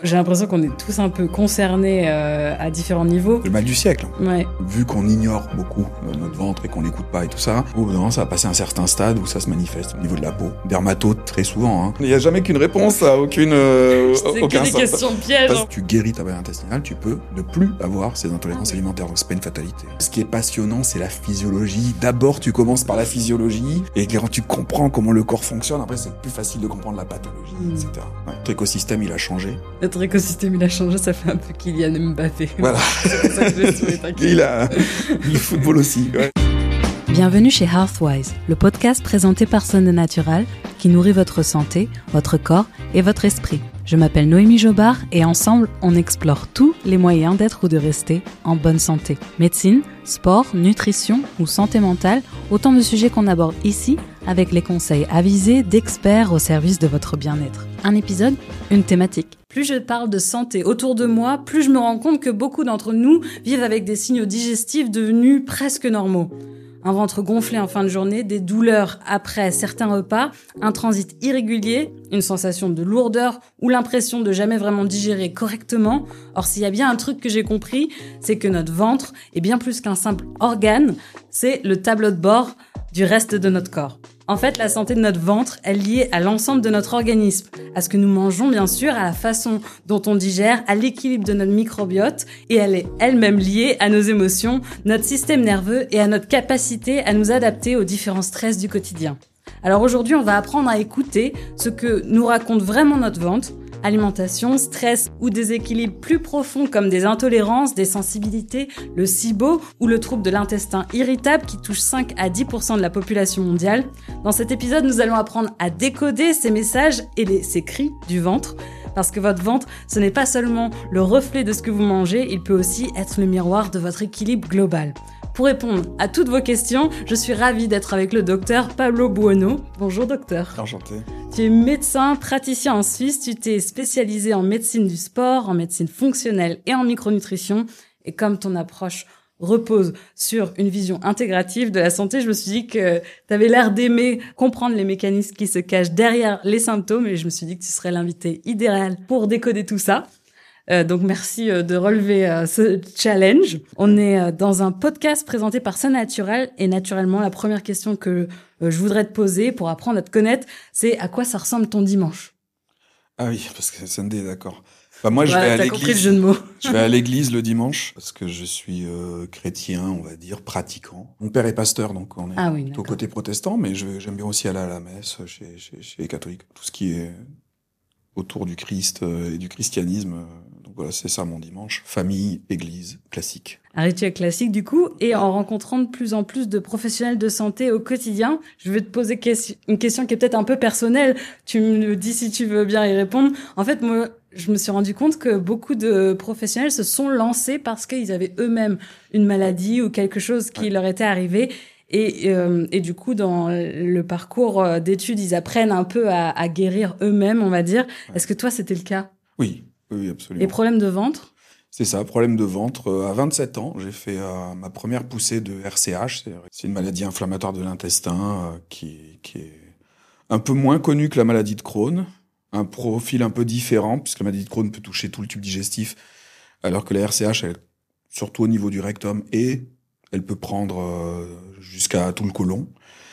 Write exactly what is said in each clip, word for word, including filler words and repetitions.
J'ai l'impression qu'on est tous un peu concernés euh, à différents niveaux. Le mal du siècle. Ouais. Vu qu'on ignore beaucoup euh, notre ventre et qu'on l'écoute pas et tout ça, au bout d'un moment, ça va passer un certain stade où ça se manifeste au niveau de la peau. Dermatose, très souvent. Hein. Il n'y a jamais qu'une réponse à aucune, euh, C'est aucun que des sens. questions pièges. Parce que tu guéris ta barrière intestinale, tu peux ne plus avoir ces intolérances alimentaires. Donc c'est pas une fatalité. Ce qui est passionnant, c'est la physiologie. D'abord, tu commences par la physiologie et quand tu comprends comment le corps fonctionne, après c'est plus facile de comprendre la pathologie, mmh. et cetera. Ouais. Notre écosystème, il a changé. Notre écosystème, il a changé, ça fait un peu Kylian Mbappé. Voilà. C'est pour ça que je vais souhaiter, t'inquiète. Il a le football aussi. Ouais. Bienvenue chez Healthwise, le podcast présenté par Sonde Natural qui nourrit votre santé, votre corps et votre esprit. Je m'appelle Noémie Jobard et ensemble, on explore tous les moyens d'être ou de rester en bonne santé. Médecine, sport, nutrition ou santé mentale, autant de sujets qu'on aborde ici avec les conseils avisés d'experts au service de votre bien-être. Un épisode, une thématique. Plus je parle de santé autour de moi, plus je me rends compte que beaucoup d'entre nous vivent avec des signaux digestifs devenus presque normaux. Un ventre gonflé en fin de journée, des douleurs après certains repas, un transit irrégulier, une sensation de lourdeur ou l'impression de jamais vraiment digérer correctement. Or, s'il y a bien un truc que j'ai compris, c'est que notre ventre est bien plus qu'un simple organe, c'est le tableau de bord du reste de notre corps. En fait, la santé de notre ventre est liée à l'ensemble de notre organisme, à ce que nous mangeons bien sûr, à la façon dont on digère, à l'équilibre de notre microbiote, et elle est elle-même liée à nos émotions, notre système nerveux et à notre capacité à nous adapter aux différents stress du quotidien. Alors aujourd'hui, on va apprendre à écouter ce que nous raconte vraiment notre ventre. Alimentation, stress ou déséquilibre plus profonds comme des intolérances, des sensibilités, le SIBO ou le trouble de l'intestin irritable qui touche cinq à dix pour cent de la population mondiale. Dans cet épisode, nous allons apprendre à décoder ces messages et les, ces cris du ventre. Parce que votre ventre, ce n'est pas seulement le reflet de ce que vous mangez, il peut aussi être le miroir de votre équilibre global. Pour répondre à toutes vos questions, je suis ravie d'être avec le docteur Pablo Bueno. Bonjour docteur. Enchanté. Tu es médecin, praticien en Suisse, tu t'es spécialisé en médecine du sport, en médecine fonctionnelle et en micronutrition. Et comme ton approche repose sur une vision intégrative de la santé, je me suis dit que tu avais l'air d'aimer comprendre les mécanismes qui se cachent derrière les symptômes et je me suis dit que tu serais l'invité idéal pour décoder tout ça. Euh, donc merci euh, de relever euh, ce challenge. On est euh, dans un podcast présenté par Sonde Natural et naturellement la première question que euh, je voudrais te poser pour apprendre à te connaître, c'est à quoi ça ressemble ton dimanche? Ah oui, parce que Sunday, d'accord. Bah moi je ouais, vais à t'as l'église. compris le jeu de mots. Je vais à l'église le dimanche parce que je suis euh, chrétien, on va dire pratiquant. Mon père est pasteur, donc on est ah oui, plutôt côté protestant, mais je, j'aime bien aussi aller à la messe chez, chez, chez les catholiques. Tout ce qui est autour du Christ et du christianisme. Donc voilà, c'est ça mon dimanche. Famille, église, classique. Un rituel classique du coup, et en rencontrant de plus en plus de professionnels de santé au quotidien, je vais te poser une question qui est peut-être un peu personnelle. Tu me dis si tu veux bien y répondre. En fait, moi, je me suis rendu compte que beaucoup de professionnels se sont lancés parce qu'ils avaient eux-mêmes une maladie ou quelque chose qui ouais. leur était arrivé. Et, euh, et du coup, dans le parcours d'études, ils apprennent un peu à, à guérir eux-mêmes, on va dire. Ouais. Est-ce que toi, c'était le cas? Oui, oui, absolument. Et problème de ventre? C'est ça, problème de ventre. À vingt-sept ans, j'ai fait euh, ma première poussée de R C H. C'est une maladie inflammatoire de l'intestin euh, qui, qui est un peu moins connue que la maladie de Crohn. Un profil un peu différent, puisque la maladie de Crohn peut toucher tout le tube digestif, alors que la R C H, elle, surtout au niveau du rectum, et elle peut prendre euh, jusqu'à tout le côlon.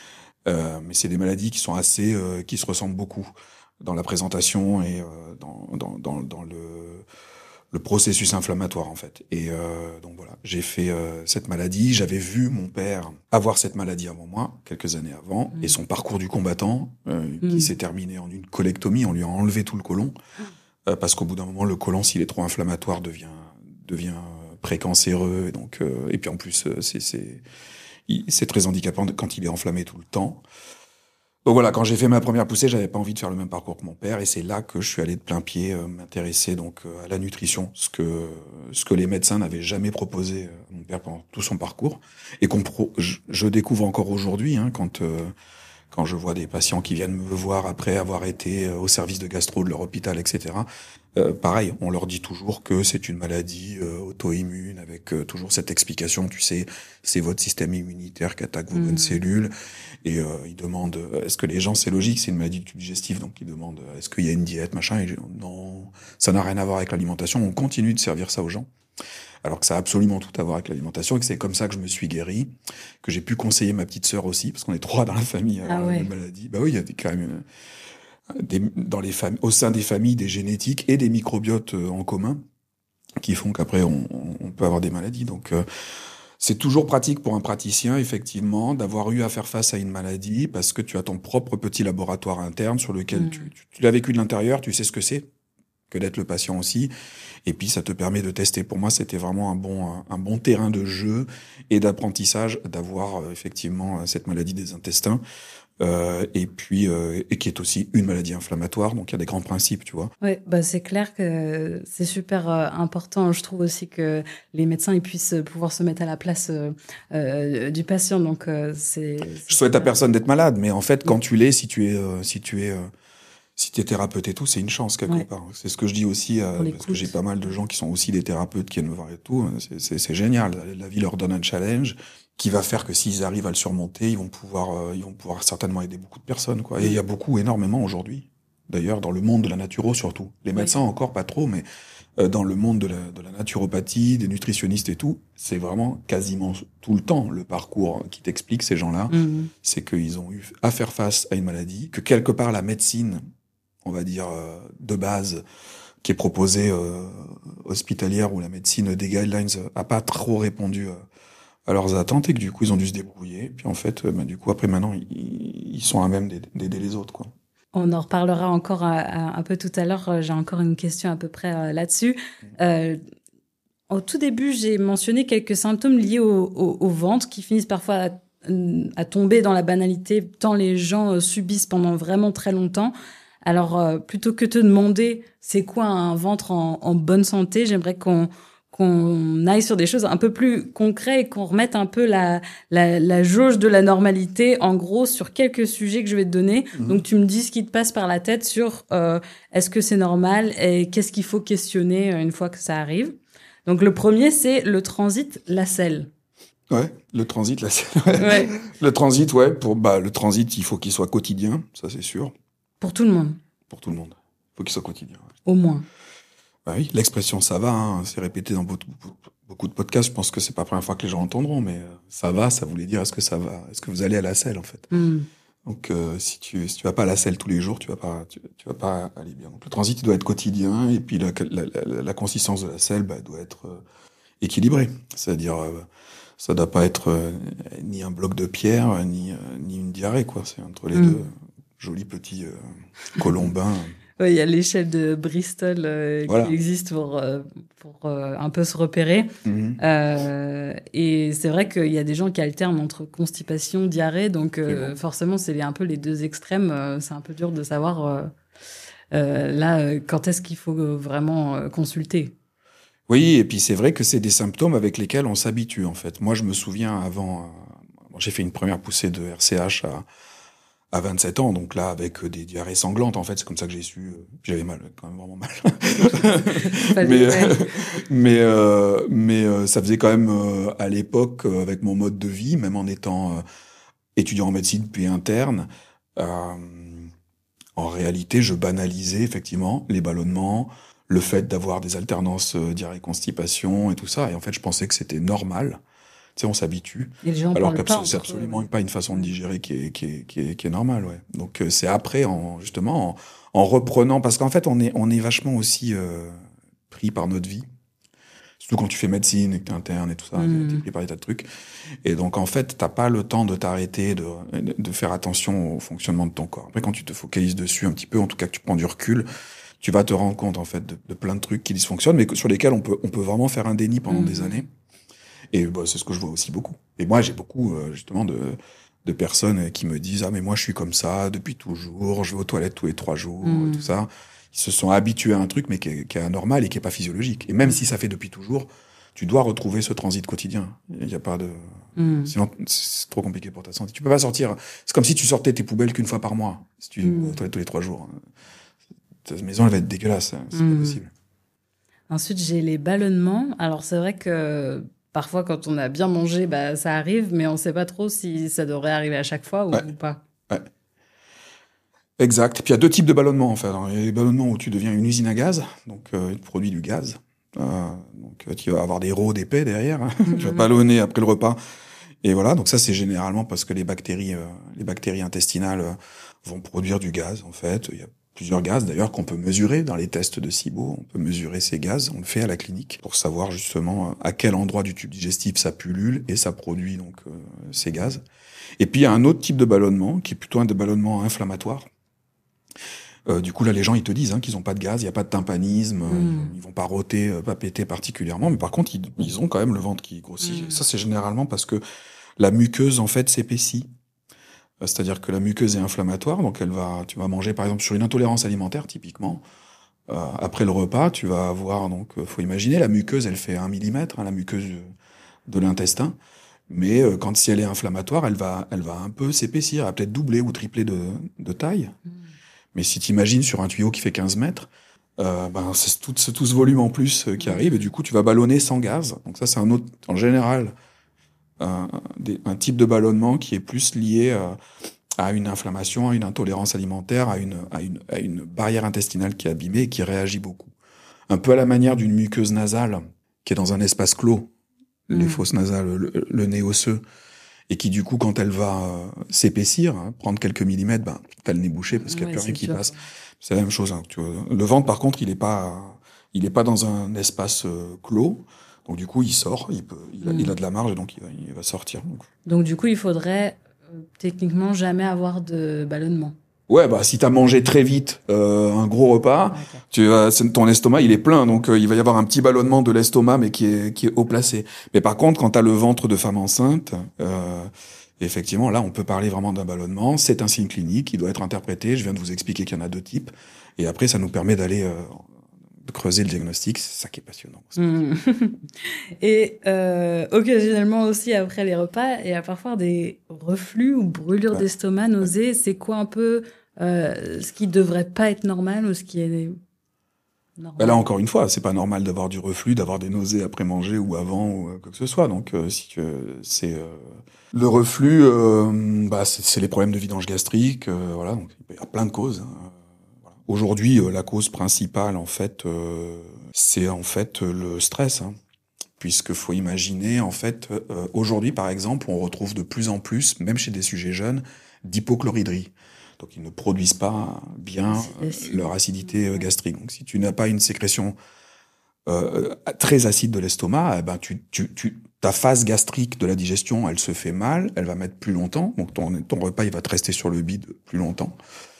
Euh, mais c'est des maladies qui sont assez, euh, qui se ressemblent beaucoup dans la présentation et euh, dans, dans, dans, dans le, le processus inflammatoire en fait. Et euh, donc voilà, j'ai fait euh, cette maladie. J'avais vu mon père avoir cette maladie avant moi, quelques années avant, mmh. et son parcours du combattant euh, mmh. qui s'est terminé en une colectomie. On lui a enlevé tout le côlon euh, parce qu'au bout d'un moment, le côlon, s'il est trop inflammatoire, devient devient précancéreux. Et donc euh, et puis en plus, c'est c'est c'est très handicapant quand il est enflammé tout le temps. Donc voilà, quand j'ai fait ma première poussée, j'avais pas envie de faire le même parcours que mon père, et c'est là que je suis allé de plein pied euh, m'intéresser donc euh, à la nutrition, ce que ce que les médecins n'avaient jamais proposé à mon père pendant tout son parcours, et qu'on pro- je, je découvre encore aujourd'hui, hein, quand euh, quand je vois des patients qui viennent me voir après avoir été au service de gastro de leur hôpital, et cetera. Euh, pareil, on leur dit toujours que c'est une maladie euh, auto-immune avec euh, toujours cette explication, tu sais, c'est votre système immunitaire qui attaque vos mmh. bonnes cellules. Et euh, ils demandent, est-ce que les gens, c'est logique, c'est une maladie du tube digestif, donc ils demandent, est-ce qu'il y a une diète, machin, et je, non, ça n'a rien à voir avec l'alimentation, on continue de servir ça aux gens. Alors que ça a absolument tout à voir avec l'alimentation et que c'est comme ça que je me suis guéri, que j'ai pu conseiller ma petite sœur aussi, parce qu'on est trois dans la famille à ah ouais. la maladie. Bah oui, il y a des, quand même des, dans les familles, au sein des familles, des génétiques et des microbiotes en commun qui font qu'après on, on peut avoir des maladies. Donc euh, c'est toujours pratique pour un praticien, effectivement, d'avoir eu à faire face à une maladie parce que tu as ton propre petit laboratoire interne sur lequel mmh. tu, tu, tu l'as vécu de l'intérieur, tu sais ce que c'est, que d'être le patient aussi. Et puis, ça te permet de tester. Pour moi, c'était vraiment un bon, un bon terrain de jeu et d'apprentissage d'avoir euh, effectivement cette maladie des intestins. Euh, et puis, euh, et qui est aussi une maladie inflammatoire. Donc, il y a des grands principes, tu vois. Oui, bah, c'est clair que c'est super euh, important. Je trouve aussi que les médecins ils puissent pouvoir se mettre à la place euh, euh, du patient. Donc, euh, c'est, c'est. Je souhaite à personne d'être malade, mais en fait, quand tu l'es, si tu es, euh, si tu es, euh, si tu es thérapeute et tout, c'est une chance quelque ouais. part. C'est ce que je dis aussi, euh, parce que j'ai pas mal de gens qui sont aussi des thérapeutes qui viennent me voir et tout. C'est, c'est, c'est génial. La vie leur donne un challenge qui va faire que s'ils arrivent à le surmonter, ils vont pouvoir, euh, ils vont pouvoir certainement aider beaucoup de personnes, quoi. Et il y a beaucoup, énormément aujourd'hui. D'ailleurs, dans le monde de la naturo surtout. Les médecins oui. encore pas trop, mais euh, dans le monde de la, de la naturopathie, des nutritionnistes et tout, c'est vraiment quasiment tout le temps le parcours qui t'explique ces gens-là. Mmh. C'est qu'ils ont eu à faire face à une maladie, que quelque part la médecine, on va dire, euh, de base, qui est proposée euh, hospitalière ou la médecine des guidelines a pas trop répondu euh, à leurs attentes et que du coup ils ont dû se débrouiller. Puis en fait, euh, bah, du coup après maintenant ils, ils sont à même d'aider les autres, quoi. On en reparlera encore un, un peu tout à l'heure. J'ai encore une question à peu près euh, là-dessus. Euh, au tout début, j'ai mentionné quelques symptômes liés au, au, au ventre qui finissent parfois à, à tomber dans la banalité tant les gens euh, subissent pendant vraiment très longtemps. Alors, euh, plutôt que te demander c'est quoi un ventre en, en bonne santé, j'aimerais qu'on qu'on aille sur des choses un peu plus concrètes et qu'on remette un peu la, la, la jauge de la normalité, en gros, sur quelques sujets que je vais te donner. Mmh. Donc, tu me dis ce qui te passe par la tête sur euh, est-ce que c'est normal et qu'est-ce qu'il faut questionner une fois que ça arrive. Donc, le premier, c'est le transit, la selle. Ouais, le transit, la selle. Ouais. Ouais. Le transit, ouais, pour, bah, le transit, il faut qu'il soit quotidien, ça c'est sûr. Pour tout le monde. Pour tout le monde. Il faut qu'il soit quotidien. Ouais. Au moins. Bah oui, l'expression ça va, hein, c'est répété dans beaucoup, beaucoup de podcasts. Je pense que c'est pas la première fois que les gens entendront, mais euh, ça va, ça voulait dire est-ce que ça va, est-ce que vous allez à la selle en fait. Mm. Donc euh, si tu si tu vas pas à la selle tous les jours, tu vas pas tu, tu vas pas aller bien. Donc le transit il doit être quotidien et puis la la, la, la consistance de la selle bah, doit être euh, équilibrée, c'est-à-dire euh, ça doit pas être euh, ni un bloc de pierre ni euh, ni une diarrhée quoi. C'est entre les mm. deux. Joli petit euh, colombin. Oui, il y a l'échelle de Bristol euh, voilà. qui existe pour, euh, pour euh, un peu se repérer. Mmh. Euh, et c'est vrai qu'il y a des gens qui alternent entre constipation, diarrhée. Donc, euh, bon. forcément, c'est un peu les deux extrêmes. Euh, c'est un peu dur de savoir euh, euh, là, quand est-ce qu'il faut vraiment euh, consulter. Oui, et puis c'est vrai que c'est des symptômes avec lesquels on s'habitue, en fait. Moi, je me souviens avant... Euh, bon, j'ai fait une première poussée de R C H à... à vingt-sept ans, donc là, avec des diarrhées sanglantes, en fait, c'est comme ça que j'ai su, euh, puis j'avais mal, quand même vraiment mal. mais, euh, mais, euh, mais, euh, ça faisait quand même, euh, à l'époque, euh, avec mon mode de vie, même en étant euh, étudiant en médecine puis interne, euh, en réalité, je banalisais, effectivement, les ballonnements, le fait d'avoir des alternances euh, diarrhée-constipation et tout ça, et en fait, je pensais que c'était normal. Tu sais, on s'habitue. Alors que c'est absolument pas une façon de digérer qui est, qui est, qui est, qui est normale, ouais. Donc, euh, c'est après, en, justement, en, en reprenant, parce qu'en fait, on est, on est vachement aussi, euh, pris par notre vie. Surtout quand tu fais médecine et que t'es interne et tout ça, mmh. t'es pris par des tas de trucs. Et donc, en fait, t'as pas le temps de t'arrêter, de, de faire attention au fonctionnement de ton corps. Après, quand tu te focalises dessus un petit peu, en tout cas que tu prends du recul, tu vas te rendre compte, en fait, de, de plein de trucs qui dysfonctionnent, mais sur lesquels on peut, on peut vraiment faire un déni pendant mmh. des années. Et bah, c'est ce que je vois aussi beaucoup. Et moi, j'ai beaucoup, euh, justement, de, de personnes qui me disent « Ah, mais moi, je suis comme ça depuis toujours, je vais aux toilettes tous les trois jours, mmh. et tout ça. » Ils se sont habitués à un truc, mais qui est, qui est anormal et qui est pas physiologique. Et même si ça fait depuis toujours, tu dois retrouver ce transit quotidien. Il n'y a pas de... Mmh. Sinon, c'est trop compliqué pour ta santé. Tu peux pas sortir. C'est comme si tu sortais tes poubelles qu'une fois par mois. Si tu mmh. vas tous les trois jours. Ta maison, elle va être dégueulasse. C'est mmh. pas possible. Ensuite, j'ai les ballonnements. Alors, c'est vrai que parfois, quand on a bien mangé, bah, ça arrive, mais on ne sait pas trop si ça devrait arriver à chaque fois ou, ouais. ou pas. Ouais. Exact. Et puis, il y a deux types de ballonnements, en fait. Alors, il y a les ballonnements où tu deviens une usine à gaz. Donc, euh, tu produis du gaz. Euh, donc, tu vas avoir des rots d'épais derrière. Mmh. Tu vas ballonner après le repas. Et voilà, donc ça c'est généralement parce que les bactéries, euh, les bactéries intestinales euh, vont produire du gaz en fait. Il y a plusieurs gaz d'ailleurs qu'on peut mesurer dans les tests de SIBO. On peut mesurer ces gaz, on le fait à la clinique pour savoir justement à quel endroit du tube digestif ça pullule et ça produit donc euh, ces gaz. Et puis il y a un autre type de ballonnement qui est plutôt un de ballonnement inflammatoire. Euh, du coup là les gens ils te disent hein, qu'ils ont pas de gaz, il y a pas de tympanisme, mmh. ils, ils vont pas rôter, euh, pas péter particulièrement, mais par contre ils, ils ont quand même le ventre qui grossit. Mmh. Ça c'est généralement parce que la muqueuse en fait s'épaissit, euh, c'est-à-dire que la muqueuse est inflammatoire, donc elle va, tu vas manger par exemple sur une intolérance alimentaire typiquement. Euh, après le repas, tu vas avoir donc, euh, faut imaginer la muqueuse, elle fait un millimètre, hein, la muqueuse de, de l'intestin. Mais euh, quand si elle est inflammatoire, elle va, elle va un peu s'épaissir, elle va peut-être doubler ou tripler de, de taille. Mmh. Mais si tu imagines sur un tuyau qui fait quinze mètres, euh, ben c'est tout, c'est tout ce volume en plus euh, qui arrive et du coup tu vas ballonner sans gaz. Donc ça c'est un autre, en général, un, des, un type de ballonnement qui est plus lié euh, à une inflammation, à une intolérance alimentaire, à une, à une, à une barrière intestinale qui est abîmée et qui réagit beaucoup. Un peu à la manière d'une muqueuse nasale qui est dans un espace clos, mmh. les fosses nasales, le, le nez osseux. Et qui, du coup, quand elle va euh, s'épaissir, hein, prendre quelques millimètres, ben, t'as le nez bouché parce qu'il n'y a ouais, plus rien qui sûr. passe. C'est la même chose. Hein, tu vois. Le ventre, par contre, il est pas, il est pas dans un espace euh, clos. Donc, du coup, il sort, il peut, il a, mmh. il a de la marge, et donc il va, il va sortir. Donc. donc, du coup, il faudrait euh, techniquement jamais avoir de ballonnement. Ouais, bah si t'as mangé très vite euh, un gros repas, okay. tu vas, ton estomac il est plein, donc euh, il va y avoir un petit ballonnement de l'estomac, mais qui est qui est haut placé. Mais par contre, quand t'as le ventre de femme enceinte, euh, effectivement, là, on peut parler vraiment d'un ballonnement. C'est un signe clinique, il doit être interprété. Je viens de vous expliquer qu'il y en a deux types, et après, ça nous permet d'aller euh, de creuser le diagnostic. C'est ça qui est passionnant. Mmh. Et euh, occasionnellement aussi après les repas, il y a parfois des reflux ou brûlures ouais. d'estomac, nausées. C'est quoi un peu Euh, ce qui devrait pas être normal ou ce qui est normal. Ben là encore une fois, c'est pas normal d'avoir du reflux, d'avoir des nausées après manger ou avant ou euh, quoi que ce soit. Donc euh, si tu, c'est euh, le reflux, euh, bah c'est, c'est les problèmes de vidange gastrique, euh, voilà. Donc il y a plein de causes. Hein. Voilà. Aujourd'hui, euh, la cause principale en fait, euh, c'est en fait le stress, hein. Puisque faut imaginer en fait, euh, aujourd'hui par exemple, on retrouve de plus en plus, même chez des sujets jeunes, d'hypochloridrie. Donc, ils ne produisent pas bien euh, leur acidité euh, gastrique. Donc, si tu n'as pas une sécrétion euh, très acide de l'estomac, eh ben, tu, tu, tu, ta phase gastrique de la digestion, elle se fait mal, elle va mettre plus longtemps. Donc, ton, ton repas, il va te rester sur le bide plus longtemps.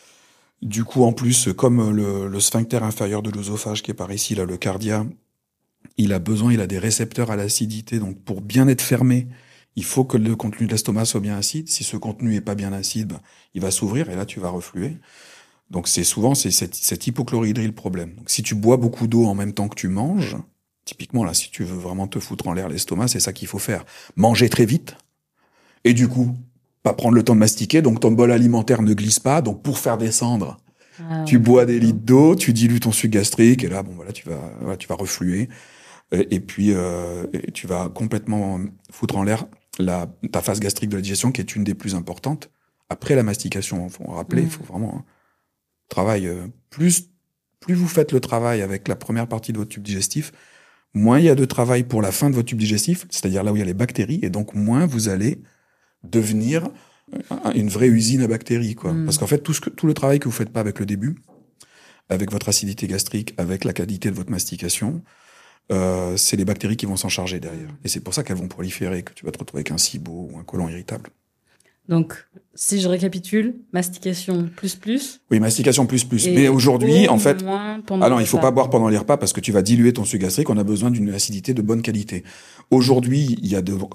Du coup, en plus, comme le, le sphincter inférieur de l'œsophage qui est par ici, là, le cardia, il a besoin, il a des récepteurs à l'acidité. Donc, pour bien être fermé, il faut que le contenu de l'estomac soit bien acide. Si ce contenu est pas bien acide, ben, il va s'ouvrir et là, tu vas refluer. Donc, c'est souvent c'est cette, cette hypochloridrie le problème. Donc, si tu bois beaucoup d'eau en même temps que tu manges, typiquement, là, si tu veux vraiment te foutre en l'air l'estomac, c'est ça qu'il faut faire. Manger très vite et du coup, pas prendre le temps de mastiquer. Donc, ton bol alimentaire ne glisse pas. Donc, pour faire descendre, ah, tu bois des litres d'eau, tu dilues ton sucre gastrique et là, bon, voilà, tu vas, voilà, tu vas refluer. Et, et puis, euh, et tu vas complètement foutre en l'air La, ta phase gastrique de la digestion, qui est une des plus importantes, après la mastication. Il faut rappeler, il mmh. faut vraiment un travail. Euh, plus, plus vous faites le travail avec la première partie de votre tube digestif, moins il y a de travail pour la fin de votre tube digestif, c'est-à-dire là où il y a les bactéries, et donc moins vous allez devenir une vraie usine à bactéries, quoi. Mmh. Parce qu'en fait, tout, ce que, tout le travail que vous faites pas avec le début, avec votre acidité gastrique, avec la qualité de votre mastication, Euh, c'est les bactéries qui vont s'en charger derrière. Et c'est pour ça qu'elles vont proliférer, que tu vas te retrouver avec un SIBO ou un côlon irritable. Donc, si je récapitule, mastication plus plus. Oui, mastication plus plus. Mais aujourd'hui, en fait, ah non, il faut pas boire pendant les repas parce que tu vas diluer ton sucre gastrique. On a besoin d'une acidité de bonne qualité. Aujourd'hui, il y a de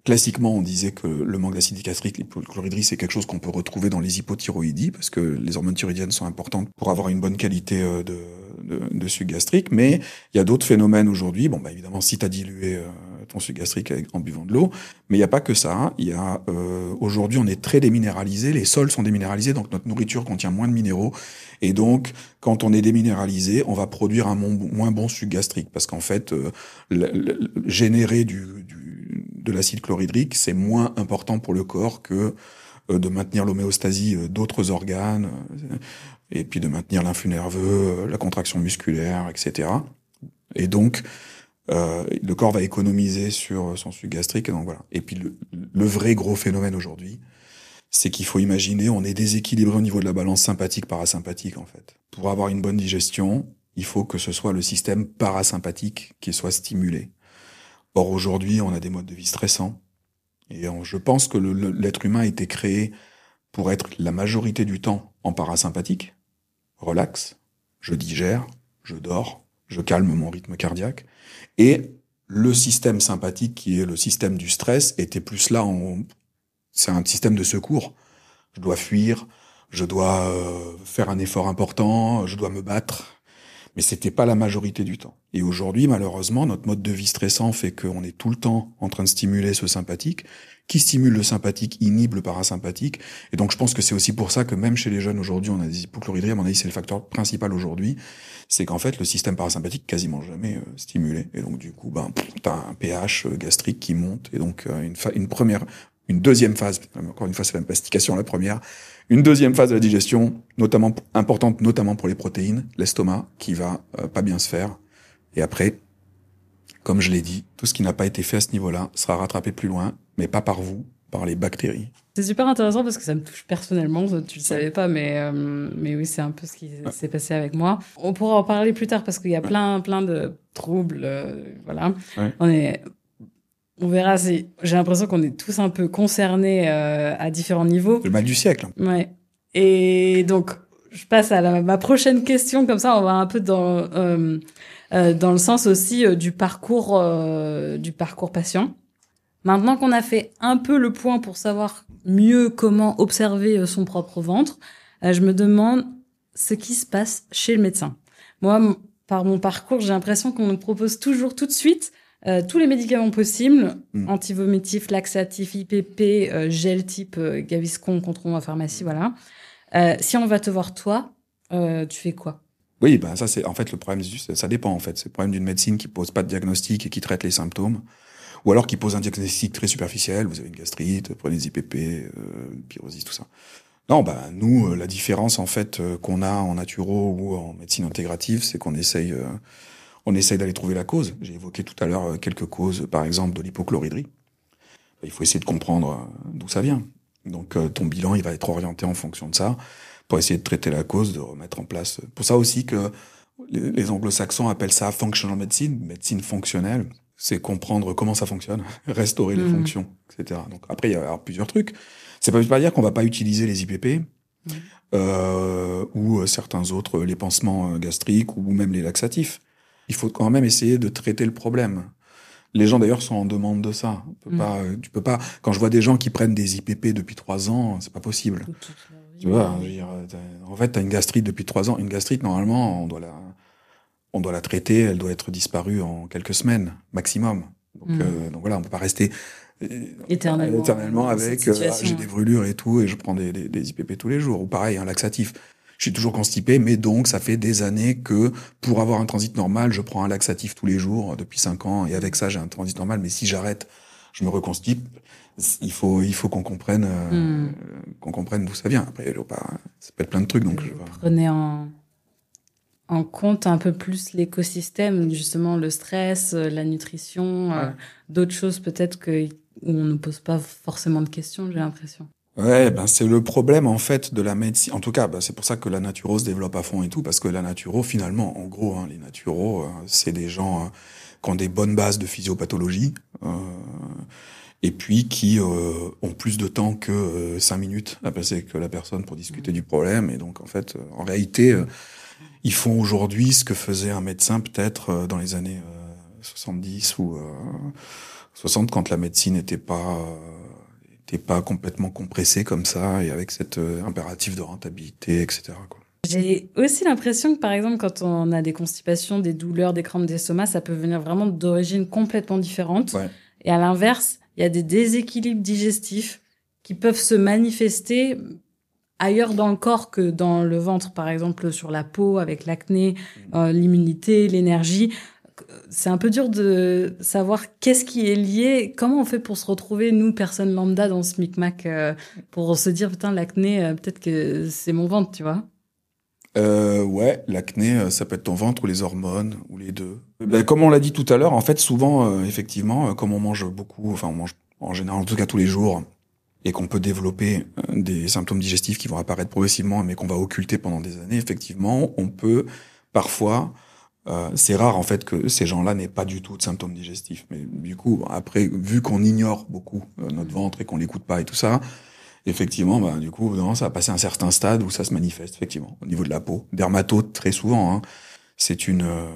classiquement, on disait que le manque d'acide gastrique, l'hypochlorhydrie, c'est quelque chose qu'on peut retrouver dans les hypothyroïdies, parce que les hormones thyroïdiennes sont importantes pour avoir une bonne qualité de, de, de suc gastrique. Mais il y a d'autres phénomènes aujourd'hui. Bon, bah évidemment, si tu as dilué euh, ton suc gastrique en buvant de l'eau, mais il n'y a pas que ça. Il y a euh, aujourd'hui, on est très déminéralisé, les sols sont déminéralisés, donc notre nourriture contient moins de minéraux. Et donc, quand on est déminéralisé, on va produire un moins bon suc gastrique, parce qu'en fait, euh, le, le, générer du, du, de l'acide chlorhydrique, c'est moins important pour le corps que euh, de maintenir l'homéostasie euh, d'autres organes, euh, et puis de maintenir l'influx nerveux, euh, la contraction musculaire, et cetera. Et donc, euh, le corps va économiser sur son suc gastrique. Et donc voilà. Et puis le, le vrai gros phénomène aujourd'hui, c'est qu'il faut imaginer, on est déséquilibré au niveau de la balance sympathique-parasympathique, en fait. Pour avoir une bonne digestion, il faut que ce soit le système parasympathique qui soit stimulé. Or, aujourd'hui, on a des modes de vie stressants. Et on, je pense que le, le, l'être humain a été créé pour être la majorité du temps en parasympathique. Relax, je digère, je dors, je calme mon rythme cardiaque. Et le système sympathique, qui est le système du stress, était plus là en... C'est un système de secours. Je dois fuir, je dois euh, faire un effort important, je dois me battre. Mais c'était pas la majorité du temps. Et aujourd'hui, malheureusement, notre mode de vie stressant fait qu'on est tout le temps en train de stimuler ce sympathique. Qui stimule le sympathique inhibe le parasympathique. Et donc, je pense que c'est aussi pour ça que même chez les jeunes aujourd'hui, on a des hypochlorhydries. À mon avis, c'est le facteur principal aujourd'hui. C'est qu'en fait, le système parasympathique quasiment jamais euh, stimulé. Et donc, du coup, ben, t'as un pH gastrique qui monte. Et donc, euh, une, fa- une première... Une deuxième phase, encore une fois, c'est la mastication la première, une deuxième phase de la digestion, notamment importante, notamment pour les protéines, l'estomac, qui va euh, pas bien se faire. Et après, comme je l'ai dit, tout ce qui n'a pas été fait à ce niveau-là sera rattrapé plus loin, mais pas par vous, par les bactéries. C'est super intéressant parce que ça me touche personnellement, tu le savais pas, mais, euh, mais oui, c'est un peu ce qui ouais. s'est passé avec moi. On pourra en parler plus tard parce qu'il y a plein, plein de troubles, euh, voilà. Ouais. On est... On verra, si j'ai l'impression qu'on est tous un peu concernés euh, à différents niveaux. C'est le mal du siècle. Ouais. Et donc, je passe à la, ma prochaine question, comme ça on va un peu dans euh, euh, dans le sens aussi euh, du parcours euh, du parcours patient. Maintenant qu'on a fait un peu le point pour savoir mieux comment observer son propre ventre, euh, je me demande ce qui se passe chez le médecin. Moi, m- par mon parcours, j'ai l'impression qu'on nous propose toujours tout de suite Euh, tous les médicaments possibles, mmh. antivomitifs, laxatifs, I P P, euh, gel type euh, Gaviscon qu'on trouve en pharmacie, voilà. Euh, si on va te voir toi, euh, tu fais quoi? Oui, ben ça c'est en fait le problème, c'est, ça dépend en fait. C'est le problème d'une médecine qui pose pas de diagnostic et qui traite les symptômes, ou alors qui pose un diagnostic très superficiel. Vous avez une gastrite, prenez des I P P, euh, pyrosis, tout ça. Non, ben nous, euh, la différence en fait euh, qu'on a en naturo ou en médecine intégrative, c'est qu'on essaye euh, On essaye d'aller trouver la cause. J'ai évoqué tout à l'heure quelques causes, par exemple, de l'hypochlorhydrie. Il faut essayer de comprendre d'où ça vient. Donc, ton bilan, il va être orienté en fonction de ça, pour essayer de traiter la cause, de remettre en place. Pour ça aussi que les anglo-saxons appellent ça functional medicine, médecine fonctionnelle. C'est comprendre comment ça fonctionne, restaurer mmh. les fonctions, et cetera. Donc, après, il y a plusieurs trucs. C'est pas, pas dire qu'on va pas utiliser les I P P, mmh. euh, ou certains autres, les pansements gastriques, ou même les laxatifs. Il faut quand même essayer de traiter le problème. Les gens d'ailleurs sont en demande de ça. On peut mmh. pas, tu peux pas. Quand je vois des gens qui prennent des I P P depuis trois ans, c'est pas possible. Tout, tout, tu vois, je veux dire, en fait, t'as une gastrite depuis trois ans. Une gastrite, normalement, on doit la, on doit la traiter. Elle doit être disparue en quelques semaines maximum. Donc, mmh. euh, donc voilà, on peut pas rester éternellement, éternellement avec. Euh, j'ai des brûlures et tout, et je prends des, des, des I P P tous les jours. Ou pareil, un laxatif. Je suis toujours constipé, mais donc ça fait des années que pour avoir un transit normal, je prends un laxatif tous les jours depuis cinq ans, et avec ça j'ai un transit normal. Mais si j'arrête, je me reconstipe. Il faut, il faut qu'on comprenne, euh, mm. qu'on comprenne d'où ça vient. Après, je pas, ça peut être plein de trucs. Donc, Vous je vais... prenez en en compte un peu plus l'écosystème, justement le stress, la nutrition, ouais. euh, d'autres choses peut-être que où on ne pose pas forcément de questions. J'ai l'impression. Ouais, ben c'est le problème en fait de la médecine. En tout cas, ben, c'est pour ça que la naturo se développe à fond et tout, parce que la naturo, finalement, en gros, hein, les naturaux, euh, c'est des gens euh, qui ont des bonnes bases de physiopathologie, euh, et puis qui euh, ont plus de temps que euh, cinq minutes à passer avec la personne pour discuter mmh. du problème. Et donc, en fait, euh, en réalité, euh, ils font aujourd'hui ce que faisait un médecin peut-être euh, dans les années euh, soixante-dix ou euh, soixante, quand la médecine n'était pas euh, était pas complètement compressée comme ça et avec cet euh, impératif de rentabilité, et cetera, quoi. J'ai aussi l'impression que, par exemple, quand on a des constipations, des douleurs, des crampes d'estomac, ça peut venir vraiment d'origines complètement différentes. Ouais. Et à l'inverse, il y a des déséquilibres digestifs qui peuvent se manifester ailleurs dans le corps que dans le ventre, par exemple sur la peau, avec l'acné, euh, l'immunité, l'énergie. C'est un peu dur de savoir qu'est-ce qui est lié, comment on fait pour se retrouver, nous, personnes lambda, dans ce micmac, euh, pour se dire, putain, l'acné, euh, peut-être que c'est mon ventre, tu vois. Euh, ouais, l'acné, ça peut être ton ventre ou les hormones, ou les deux. Ben, comme on l'a dit tout à l'heure, en fait, souvent, euh, effectivement, euh, comme on mange beaucoup, enfin, on mange en général, en tout cas tous les jours, et qu'on peut développer euh, des symptômes digestifs qui vont apparaître progressivement, mais qu'on va occulter pendant des années, effectivement, on peut parfois... Euh, c'est rare, en fait, que ces gens-là n'aient pas du tout de symptômes digestifs. Mais du coup, après, vu qu'on ignore beaucoup euh, notre ventre et qu'on l'écoute pas et tout ça... Effectivement, bah, du coup, non, ça a passé un certain stade où ça se manifeste, effectivement, au niveau de la peau. Dermatose, très souvent, hein, c'est une... Euh,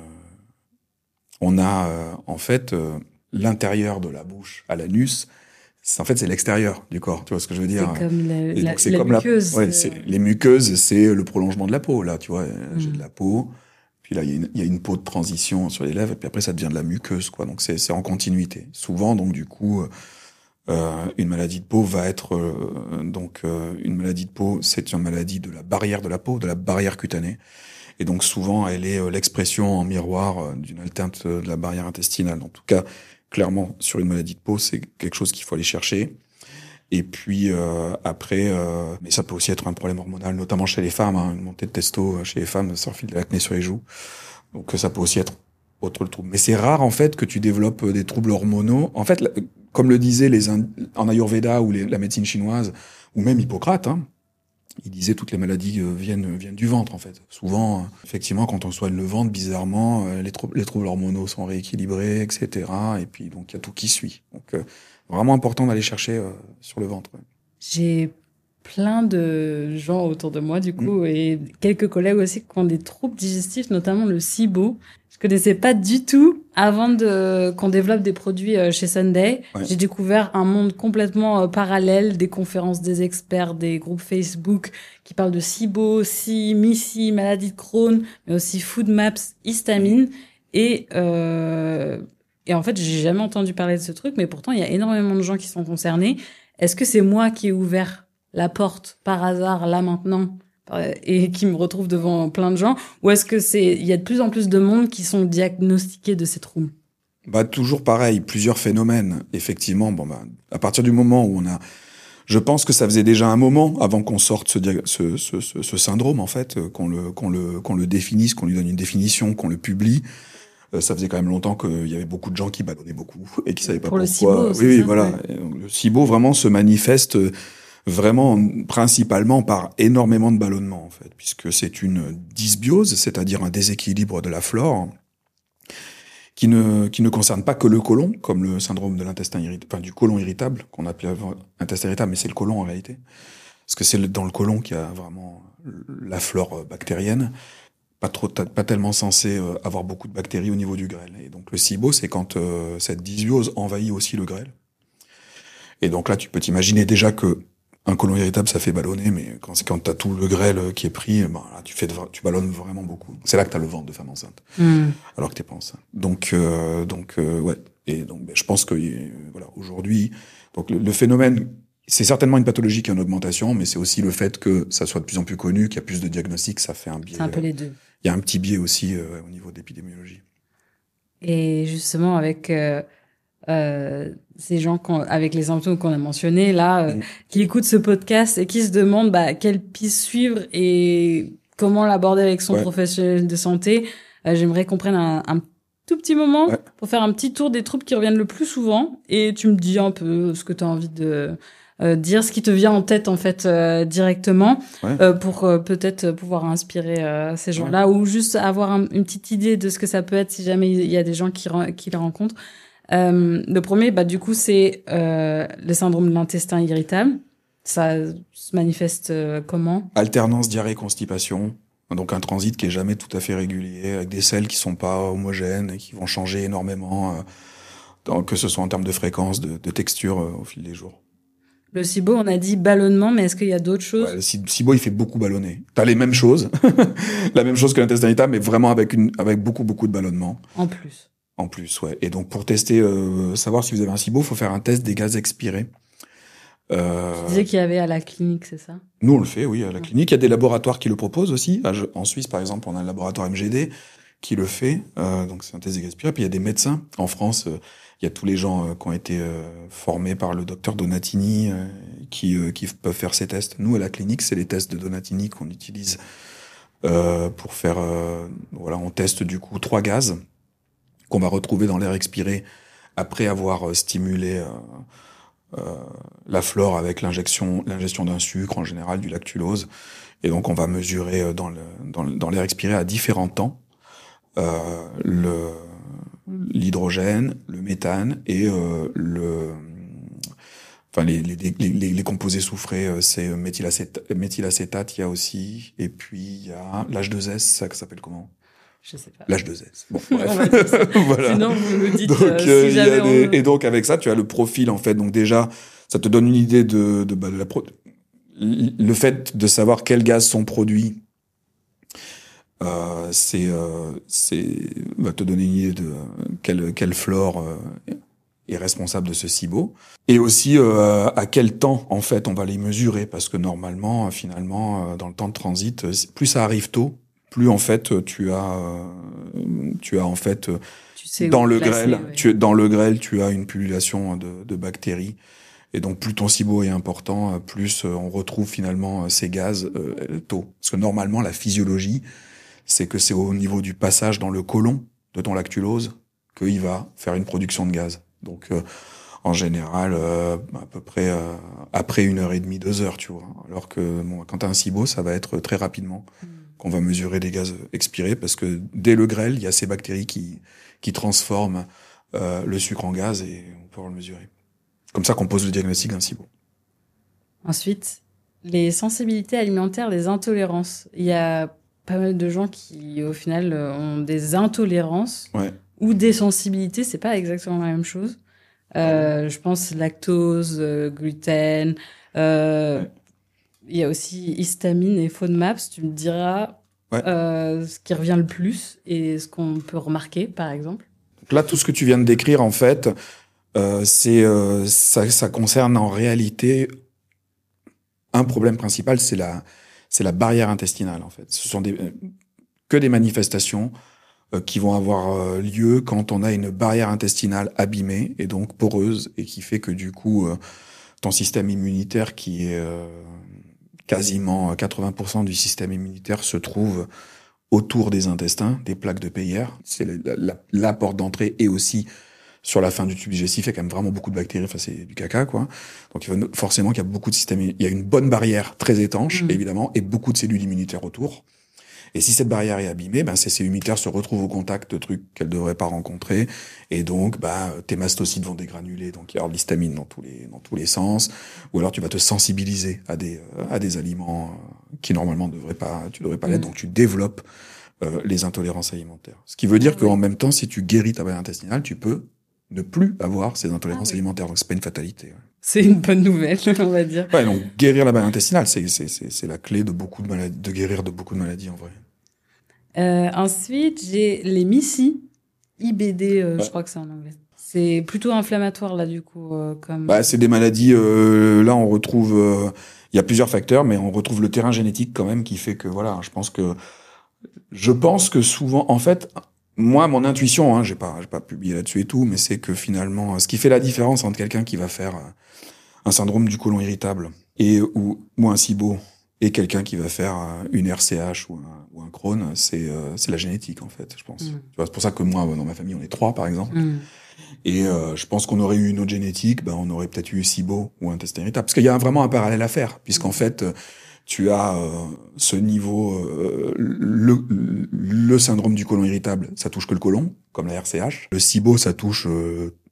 on a, euh, en fait, euh, l'intérieur de la bouche à l'anus, c'est, en fait, c'est l'extérieur du corps, tu vois ce que je veux dire. C'est comme la, Et la, donc, c'est la comme muqueuse. La, ouais, c'est, les muqueuses, c'est le prolongement de la peau, là, tu vois. Mm. J'ai de la peau, puis là, il y a une, il y a une peau de transition sur les lèvres, et puis après, ça devient de la muqueuse, quoi. Donc, c'est, c'est en continuité. Souvent, donc, du coup... Euh, Euh, une maladie de peau va être euh, donc euh, une maladie de peau, c'est une maladie de la barrière de la peau, de la barrière cutanée, et donc souvent elle est euh, l'expression en miroir euh, d'une atteinte de la barrière intestinale. En tout cas, clairement sur une maladie de peau, c'est quelque chose qu'il faut aller chercher. Et puis euh, après, euh, mais ça peut aussi être un problème hormonal, notamment chez les femmes, hein, une montée de testo chez les femmes, ça refile de l'acné sur les joues, donc ça peut aussi être autre trouble. Mais c'est rare en fait que tu développes des troubles hormonaux. En fait, la, comme le disaient les Ind- en Ayurveda ou les, la médecine chinoise, ou même Hippocrate, hein, il disait toutes les maladies euh, viennent viennent du ventre en fait. Souvent, euh, effectivement, quand on soigne le ventre, bizarrement, euh, les, trou- les troubles hormonaux sont rééquilibrés, et cetera. Et puis donc il y a tout qui suit. Donc euh, vraiment important d'aller chercher euh, sur le ventre. Ouais. J'ai plein de gens autour de moi, du coup, mmh. et quelques collègues aussi qui ont des troubles digestifs, notamment le SIBO. Je connaissais pas du tout avant de qu'on développe des produits chez Sunday. Ouais. J'ai découvert un monde complètement parallèle, des conférences des experts, des groupes Facebook qui parlent de SIBO, S I, M I C I, maladie de Crohn, mais aussi Food Maps, histamine. Et, euh, et en fait, j'ai jamais entendu parler de ce truc, mais pourtant, il y a énormément de gens qui sont concernés. Est-ce que c'est moi qui ai ouvert la porte par hasard, là, maintenant, et qui me retrouve devant plein de gens, ou est-ce que c'est, il y a de plus en plus de monde qui sont diagnostiqués de ces troubles? Bah, toujours pareil, plusieurs phénomènes. Effectivement, bon, bah, à partir du moment où on a, je pense que ça faisait déjà un moment avant qu'on sorte ce, ce, ce, ce, ce syndrome, en fait, qu'on le, qu'on le, qu'on le définisse, qu'on lui donne une définition, qu'on le publie. Euh, ça faisait quand même longtemps qu'il y avait beaucoup de gens qui ballonnaient beaucoup et qui savaient pas Pour pourquoi. Le SIBO, oui, oui, ça, voilà. Ouais. Et donc, le SIBO vraiment se manifeste vraiment principalement par énormément de ballonnements, en fait, puisque c'est une dysbiose, c'est-à-dire un déséquilibre de la flore, qui ne, qui ne concerne pas que le côlon, comme le syndrome de l'intestin irritable, enfin, du côlon irritable, qu'on appelait avant intestin irritable, mais c'est le côlon en réalité. Parce que c'est dans le côlon qu'il y a vraiment la flore bactérienne, pas trop, pas tellement censé avoir beaucoup de bactéries au niveau du grêle. Et donc, le SIBO, c'est quand euh, cette dysbiose envahit aussi le grêle. Et donc là, tu peux t'imaginer déjà que un côlon irritable, ça fait ballonner, mais quand c'est quand t'as tout le grêle qui est pris, ben là, tu fais, de, tu ballonnes vraiment beaucoup. C'est là que t'as le ventre de femme enceinte, mmh. alors que t'es pas enceinte. Donc, euh, donc, euh, ouais. Et donc, ben, je pense que, euh, voilà, aujourd'hui, donc le, le phénomène, c'est certainement une pathologie qui est en augmentation, mais c'est aussi le fait que ça soit de plus en plus connu, qu'il y a plus de diagnostics, ça fait un biais. C'est un peu les deux. Il y a un petit biais aussi euh, au niveau de l'épidémiologie. Et justement, avec euh, euh, ces gens avec les symptômes qu'on a mentionnés, là, euh, mmh. qui écoutent ce podcast et qui se demandent bah, quelle piste suivre et comment l'aborder avec son ouais. professionnel de santé, euh, j'aimerais qu'on prenne un, un tout petit moment ouais. pour faire un petit tour des troubles qui reviennent le plus souvent. Et tu me dis un peu ce que tu as envie de euh, dire, ce qui te vient en tête, en fait, euh, directement, ouais. euh, pour euh, peut-être pouvoir inspirer euh, ces gens-là ouais. ou juste avoir un, une petite idée de ce que ça peut être si jamais il y a des gens qui, qui les rencontrent. Euh, le premier, bah, du coup, c'est euh, le syndrome de l'intestin irritable. Ça se manifeste euh, comment ? Alternance diarrhée-constipation. Donc un transit qui est jamais tout à fait régulier, avec des selles qui sont pas homogènes et qui vont changer énormément, euh, dans, que ce soit en termes de fréquence, de, de texture euh, au fil des jours. Le SIBO, on a dit ballonnement, mais est-ce qu'il y a d'autres choses? Ouais, le SIBO, il fait beaucoup ballonner. T'as les mêmes choses, la même chose que l'intestin irritable, mais vraiment avec une, avec beaucoup, beaucoup de ballonnement. En plus. En plus, ouais. Et donc pour tester, euh, savoir si vous avez un SIBO, il faut faire un test des gaz expirés. Euh... Tu disais qu'il y avait à la clinique, c'est ça? Nous, on le fait, oui, à la ouais. clinique. Il y a des laboratoires qui le proposent aussi. En Suisse, par exemple, on a un laboratoire M G D qui le fait. Euh, donc, c'est un test des gaz expirés. Puis, il y a des médecins. En France, euh, il y a tous les gens euh, qui ont été euh, formés par le docteur Donatini euh, qui, euh, qui peuvent faire ces tests. Nous, à la clinique, c'est les tests de Donatini qu'on utilise euh, pour faire... Euh, voilà, on teste du coup trois gaz qu'on va retrouver dans l'air expiré après avoir euh, stimulé... Euh, Euh, la flore avec l'injection, l'ingestion d'un sucre, en général du lactulose. Et donc, on va mesurer dans, le, dans, dans l'air expiré à différents temps euh, le, l'hydrogène, le méthane et euh, le, enfin les, les, les, les composés soufrés, c'est méthylacétate, méthylacétate, il y a aussi, et puis il y a l'H deux S, ça, ça s'appelle comment? Je sais pas. L'H deux S. Bon, bref. Voilà. Sinon, vous me dites donc, euh, euh, si jamais des... on... Et donc, avec ça, tu as le profil, en fait. Donc, déjà, ça te donne une idée de, de, bah, de la pro... le fait de savoir quels gaz sont produits, euh, c'est, euh, c'est, va te donner une idée de quelle, quelle flore euh, est responsable de ce SIBO. Et aussi, euh, à quel temps, en fait, on va les mesurer. Parce que normalement, finalement, dans le temps de transit, plus ça arrive tôt, plus en fait tu as euh, tu as en fait tu sais dans le placer, grêle ouais. tu dans le grêle tu as une pullulation de, de bactéries et donc plus ton SIBO est important, plus on retrouve finalement ces gaz euh, tôt, parce que normalement la physiologie c'est que c'est au niveau du passage dans le côlon de ton lactulose qu'il va faire une production de gaz. Donc euh, en général euh, à peu près euh, après une heure et demie, deux heures, tu vois, alors que bon, quand t'as un SIBO ça va être très rapidement mm. qu'on va mesurer les gaz expirés, parce que dès le grêle, il y a ces bactéries qui qui transforment euh, le sucre en gaz et on peut le mesurer. Comme ça qu'on pose le diagnostic d'un SIBO. Ensuite, les sensibilités alimentaires, les intolérances. Il y a pas mal de gens qui, au final, ont des intolérances ouais. ou des sensibilités. C'est pas exactement la même chose. Euh, je pense lactose, euh, gluten. Euh, ouais. Il y a aussi histamine et FODMAPs. Tu me diras ouais. euh, ce qui revient le plus et ce qu'on peut remarquer, par exemple. Donc là, tout ce que tu viens de décrire, en fait, euh, c'est euh, ça, ça concerne en réalité un problème principal, c'est la c'est la barrière intestinale. En fait, ce sont des que des manifestations euh, qui vont avoir euh, lieu quand on a une barrière intestinale abîmée et donc poreuse et qui fait que du coup euh, ton système immunitaire qui est euh, quasiment quatre-vingts pour cent du système immunitaire se trouve autour des intestins, des plaques de Peyer. C'est la, la, la porte d'entrée et aussi sur la fin du tube digestif, il y a quand même vraiment beaucoup de bactéries, enfin c'est du caca, quoi. Donc il faut forcément qu'il y a beaucoup de systèmes, il y a une bonne barrière très étanche, mmh. évidemment, et beaucoup de cellules immunitaires autour. Et si cette barrière est abîmée, ben ces cellules immunitaires se retrouvent au contact de trucs qu'elles devraient pas rencontrer, et donc ben tes mastocytes vont dégranuler, donc il y aura de l'histamine dans tous les dans tous les sens, ou alors tu vas te sensibiliser à des euh, à des aliments qui normalement ne devraient pas, tu devrais pas l'être, mmh. donc tu développes euh, les intolérances alimentaires. Ce qui veut dire ah, qu'en oui. même temps, si tu guéris ta barrière intestinale, tu peux ne plus avoir ces intolérances ah, oui. alimentaires. Donc, c'est pas une fatalité. Ouais. C'est une bonne nouvelle, on va dire. Ouais, donc, guérir la barrière intestinale, c'est, c'est, c'est, c'est la clé de beaucoup de maladies, de guérir de beaucoup de maladies, en vrai. Euh, ensuite, j'ai les M I C I, I B D, euh, ouais. je crois que c'est en anglais. C'est plutôt inflammatoire, là, du coup, euh, comme. Bah, c'est des maladies, euh, là, on retrouve, il euh, y a plusieurs facteurs, mais on retrouve le terrain génétique, quand même, qui fait que, voilà, je pense que, je pense que souvent, en fait, moi, mon intuition, hein, j'ai pas, j'ai pas publié là-dessus et tout, mais c'est que finalement, ce qui fait la différence entre quelqu'un qui va faire un syndrome du côlon irritable et ou, ou un SIBO et quelqu'un qui va faire une R C H ou un, ou un Crohn, c'est, euh, c'est la génétique en fait, je pense. Mmh. Tu vois, c'est pour ça que moi, dans ma famille, on est trois, par exemple. Mmh. Et euh, je pense qu'on aurait eu une autre génétique, ben on aurait peut-être eu SIBO ou intestin irritable, parce qu'il y a vraiment un parallèle à faire, puisqu'en mmh. fait. Tu as euh, ce niveau, euh, le, le syndrome du côlon irritable, ça touche que le côlon, comme la R C H. Le SIBO, ça touche euh,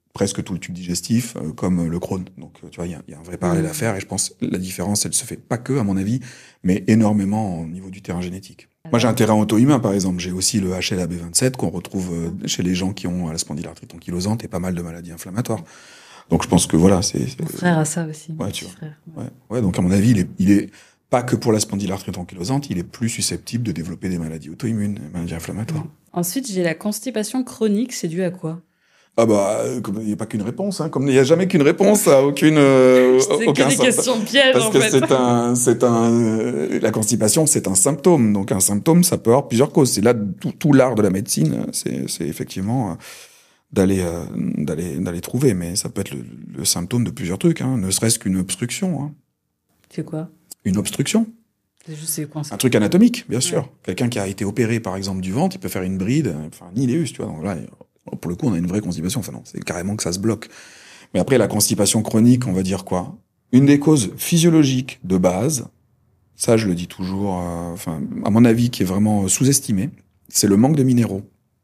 presque tout le tube digestif, euh, comme le Crohn. Donc, tu vois, il y a, y a un vrai parallèle à faire, et je pense que la différence, elle se fait pas que, à mon avis, mais énormément au niveau du terrain génétique. Moi, j'ai un terrain auto-immun, par exemple. J'ai aussi le H L A B vingt-sept qu'on retrouve euh, chez les gens qui ont la spondylarthrite ankylosante et pas mal de maladies inflammatoires. Donc, je pense que voilà, c'est... c'est... Mon frère a ça aussi. Ouais, tu vois. Frère, ouais. Ouais, ouais, donc à mon avis, il est, il est pas que pour la spondylarthrite ankylosante, il est plus susceptible de développer des maladies auto-immunes, des maladies inflammatoires. Ensuite, j'ai la constipation chronique, c'est dû à quoi? Ah bah, il n'y a pas qu'une réponse, hein. Comme il n'y a jamais qu'une réponse à aucune, euh, c'est aucun que des questions pièges, Parce en que fait. c'est un, c'est un, euh, la constipation, c'est un symptôme. Donc un symptôme, ça peut avoir plusieurs causes. C'est là tout, tout l'art de la médecine, c'est, c'est effectivement euh, d'aller, euh, d'aller, d'aller trouver. Mais ça peut être le, le symptôme de plusieurs trucs, hein. Ne serait-ce qu'une obstruction. Hein. C'est quoi? Une obstruction. Je sais quoi. Un truc anatomique, bien sûr. Ouais. Quelqu'un qui a été opéré, par exemple, du ventre, il peut faire une bride, enfin un iléus, tu vois. Donc là, pour le coup, on a une vraie constipation. Enfin non, c'est carrément que ça se bloque. Mais après, la constipation chronique, on va dire quoi? Une des causes physiologiques de base, ça je le dis toujours, euh, enfin à mon avis, qui est vraiment sous-estimé, c'est le manque de minéraux.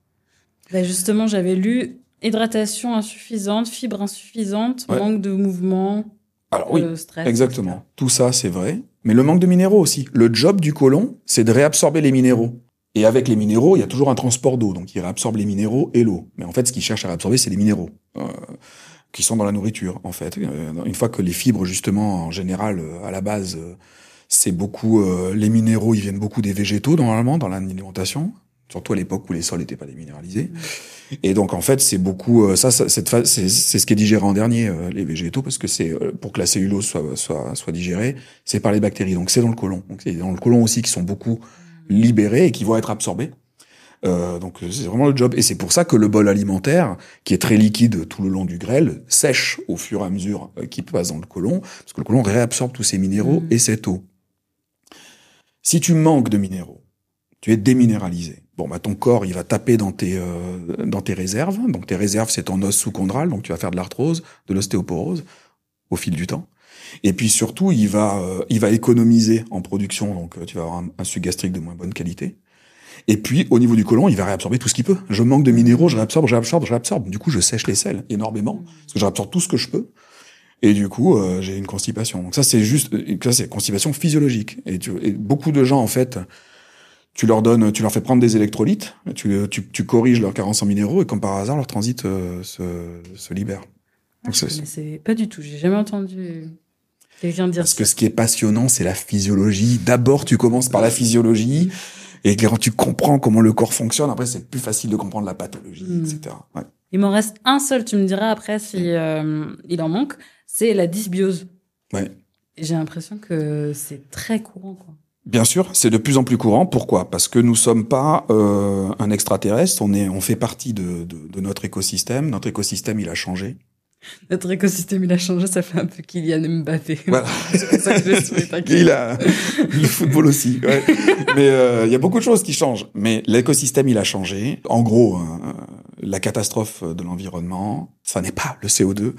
Ben justement, j'avais lu hydratation insuffisante, fibres insuffisantes, Ouais. manque de mouvement, Alors oui, euh, stress. exactement. et cetera. Tout ça, c'est vrai. Mais le manque de minéraux aussi. Le job du côlon, c'est de réabsorber les minéraux. Et avec les minéraux, il y a toujours un transport d'eau. Donc, il réabsorbe les minéraux et l'eau. Mais en fait, ce qu'il cherche à réabsorber, c'est les minéraux euh, qui sont dans la nourriture, en fait. Euh, une fois que les fibres, justement, en général, euh, à la base, euh, c'est beaucoup... Euh, les minéraux, ils viennent beaucoup des végétaux, normalement, dans l'alimentation. Surtout à l'époque où les sols n'étaient pas déminéralisés. Mmh. Et donc, en fait, c'est beaucoup... Euh, ça, ça cette phase, c'est, c'est ce qui est digéré en dernier, euh, les végétaux, parce que c'est euh, pour que la cellulose soit, soit, soit digérée, c'est par les bactéries. Donc, c'est dans le côlon. Donc, c'est dans le côlon aussi qui sont beaucoup libérés et qui vont être absorbés. Euh, donc c'est vraiment le job. Et c'est pour ça que le bol alimentaire, qui est très liquide tout le long du grêle, sèche au fur et à mesure euh, qu'il passe dans le côlon, parce que le côlon réabsorbe tous ces minéraux mmh. et cette eau. Si tu manques de minéraux, tu es déminéralisé. Bon, bah ton corps, il va taper dans tes euh, dans tes réserves. Donc tes réserves, c'est ton os sous-chondral, donc tu vas faire de l'arthrose, de l'ostéoporose au fil du temps. Et puis surtout, il va, euh, il va économiser en production, donc euh, tu vas avoir un, un suc gastrique de moins bonne qualité. Et puis, au niveau du côlon, il va réabsorber tout ce qu'il peut. Je manque de minéraux, je réabsorbe, je réabsorbe, je réabsorbe. Du coup, je sèche les selles énormément, parce que je réabsorbe tout ce que je peux. Et du coup, euh, j'ai une constipation. Donc ça, c'est juste, ça c'est constipation physiologique. Et, tu, et beaucoup de gens, en fait, tu leur donnes, tu leur fais prendre des électrolytes, tu, tu, tu corriges leur carence en minéraux, et comme par hasard, leur transit euh, se, se libère. Donc, ah, c'est, c'est pas du tout. J'ai jamais entendu. Quelqu'un dire Parce ça. que ce qui est passionnant, c'est la physiologie. D'abord, tu commences par la physiologie, et quand tu comprends comment le corps fonctionne, après, c'est plus facile de comprendre la pathologie, mmh. et cetera. Ouais. Il m'en reste un seul, tu me diras après si euh, il en manque, c'est la dysbiose. Ouais. J'ai l'impression que c'est très courant, quoi. Bien sûr, c'est de plus en plus courant. Pourquoi ? Parce que nous sommes pas euh, un extraterrestre, on est, on fait partie de, de, de notre écosystème. Notre écosystème, il a changé. Notre écosystème, il a changé, ça fait un peu Kylian Mbappé. Voilà. C'est pour ça que je l'ai souhaité, t'inquiète. Il a le football aussi. Ouais. Mais euh, il y a beaucoup de choses qui changent. Mais l'écosystème, il a changé. En gros, hein, la catastrophe de l'environnement, ça n'est pas le C O deux,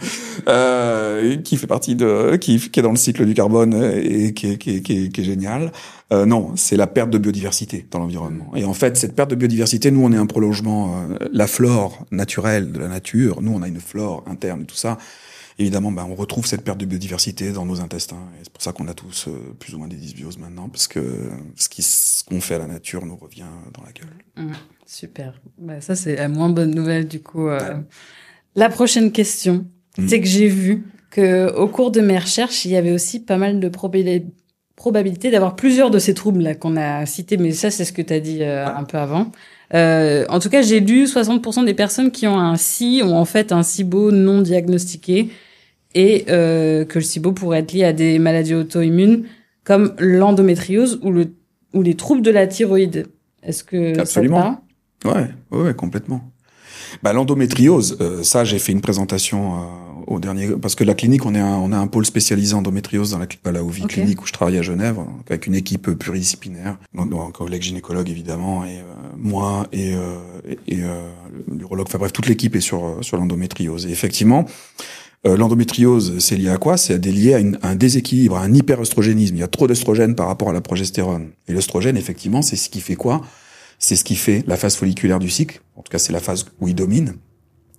euh, qui fait partie de, qui, qui est dans le cycle du carbone et qui est, qui est, qui est, qui est génial. Euh, non, c'est la perte de biodiversité dans l'environnement. Et en fait, cette perte de biodiversité, nous, on est un prolongement, euh, la flore naturelle de la nature. Nous, on a une flore interne et tout ça. Évidemment, ben, on retrouve cette perte de biodiversité dans nos intestins. Et c'est pour ça qu'on a tous euh, plus ou moins des dysbioses maintenant, parce que ce, qui, ce qu'on fait à la nature nous revient dans la gueule. Mmh, super. Bah, ça, c'est la moins bonne nouvelle, du coup. Euh... Ouais. La prochaine question, mmh. c'est que j'ai vu qu'au cours de mes recherches, il y avait aussi pas mal de probabilités probabilité d'avoir plusieurs de ces troubles-là qu'on a cités, mais ça, c'est ce que tu as dit euh, un peu avant. Euh, en tout cas, j'ai lu soixante pour cent des personnes qui ont un S I ont en fait un S I B O non diagnostiqué et euh, que le S I B O pourrait être lié à des maladies auto-immunes comme l'endométriose ou, le, ou les troubles de la thyroïde. Est-ce que Absolument. ça te parle ? Ouais, ouais, complètement. Bah, l'endométriose, euh, ça, j'ai fait une présentation euh, au dernier, parce que la clinique, on est un, on a un pôle spécialisé endométriose dans la, à la O V I okay. clinique où je travaille à Genève, avec une équipe pluridisciplinaire, donc, donc un collègue gynécologue évidemment, et euh, moi et, euh, et, et euh, l'urologue. Enfin bref, toute l'équipe est sur sur l'endométriose. Et effectivement, euh, l'endométriose, c'est lié à quoi ? C'est lié à, une, à un déséquilibre, à un hyperœstrogénisme. Il y a trop d'œstrogène par rapport à la progestérone. Et l'œstrogène, effectivement, c'est ce qui fait quoi ? C'est ce qui fait la phase folliculaire du cycle. En tout cas, c'est la phase où il domine.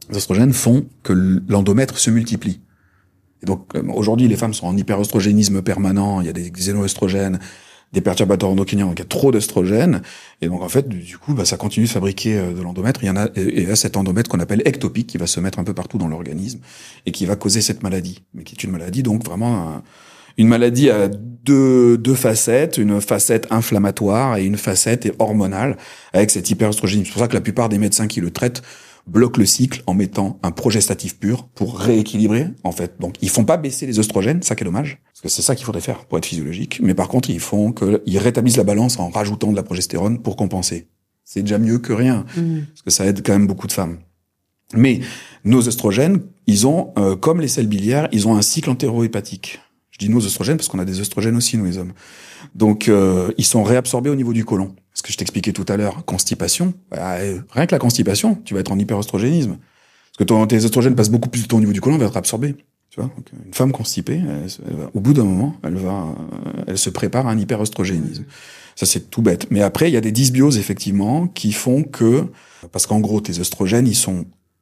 Les oestrogènes font que l'endomètre se multiplie. Et donc, aujourd'hui, les femmes sont en hyperœstrogénisme permanent, il y a des xénoœstrogènes, des perturbateurs endocriniens, donc il y a trop d'œstrogènes, et donc en fait, du coup, bah, ça continue de fabriquer de l'endomètre. Il y en a, et il y a cet endomètre qu'on appelle ectopique, qui va se mettre un peu partout dans l'organisme, et qui va causer cette maladie, mais qui est une maladie, donc vraiment, un, une maladie à deux, deux facettes, une facette inflammatoire et une facette hormonale, avec cet hyperœstrogénisme. C'est pour ça que la plupart des médecins qui le traitent bloquent le cycle en mettant un progestatif pur pour rééquilibrer, en fait. Donc, ils font pas baisser les œstrogènes, ça qui est dommage, parce que c'est ça qu'il faudrait faire pour être physiologique. Mais par contre, ils font que, ils rétablissent la balance en rajoutant de la progestérone pour compenser. C'est déjà mieux que rien, mmh. parce que ça aide quand même beaucoup de femmes. Mais nos œstrogènes, ils ont, euh, comme les selles biliaires, ils ont un cycle entéro-hépatique. Je dis nos œstrogènes parce qu'on a des œstrogènes aussi, nous les hommes. Donc, euh, ils sont réabsorbés au niveau du côlon. Ce que je t'expliquais tout à l'heure, constipation, bah, rien que la constipation, tu vas être en hyperœstrogénisme. Parce que ton, tes œstrogènes passent beaucoup plus de temps au niveau du côlon, elle va être absorbée. Tu vois, donc, une femme constipée, elle, elle va, au bout d'un moment, elle va, elle se prépare à un hyperœstrogénisme. Ça, c'est tout bête. Mais après, il y a des dysbioses, effectivement, qui font que, parce qu'en gros, tes œstrogènes, ils sont,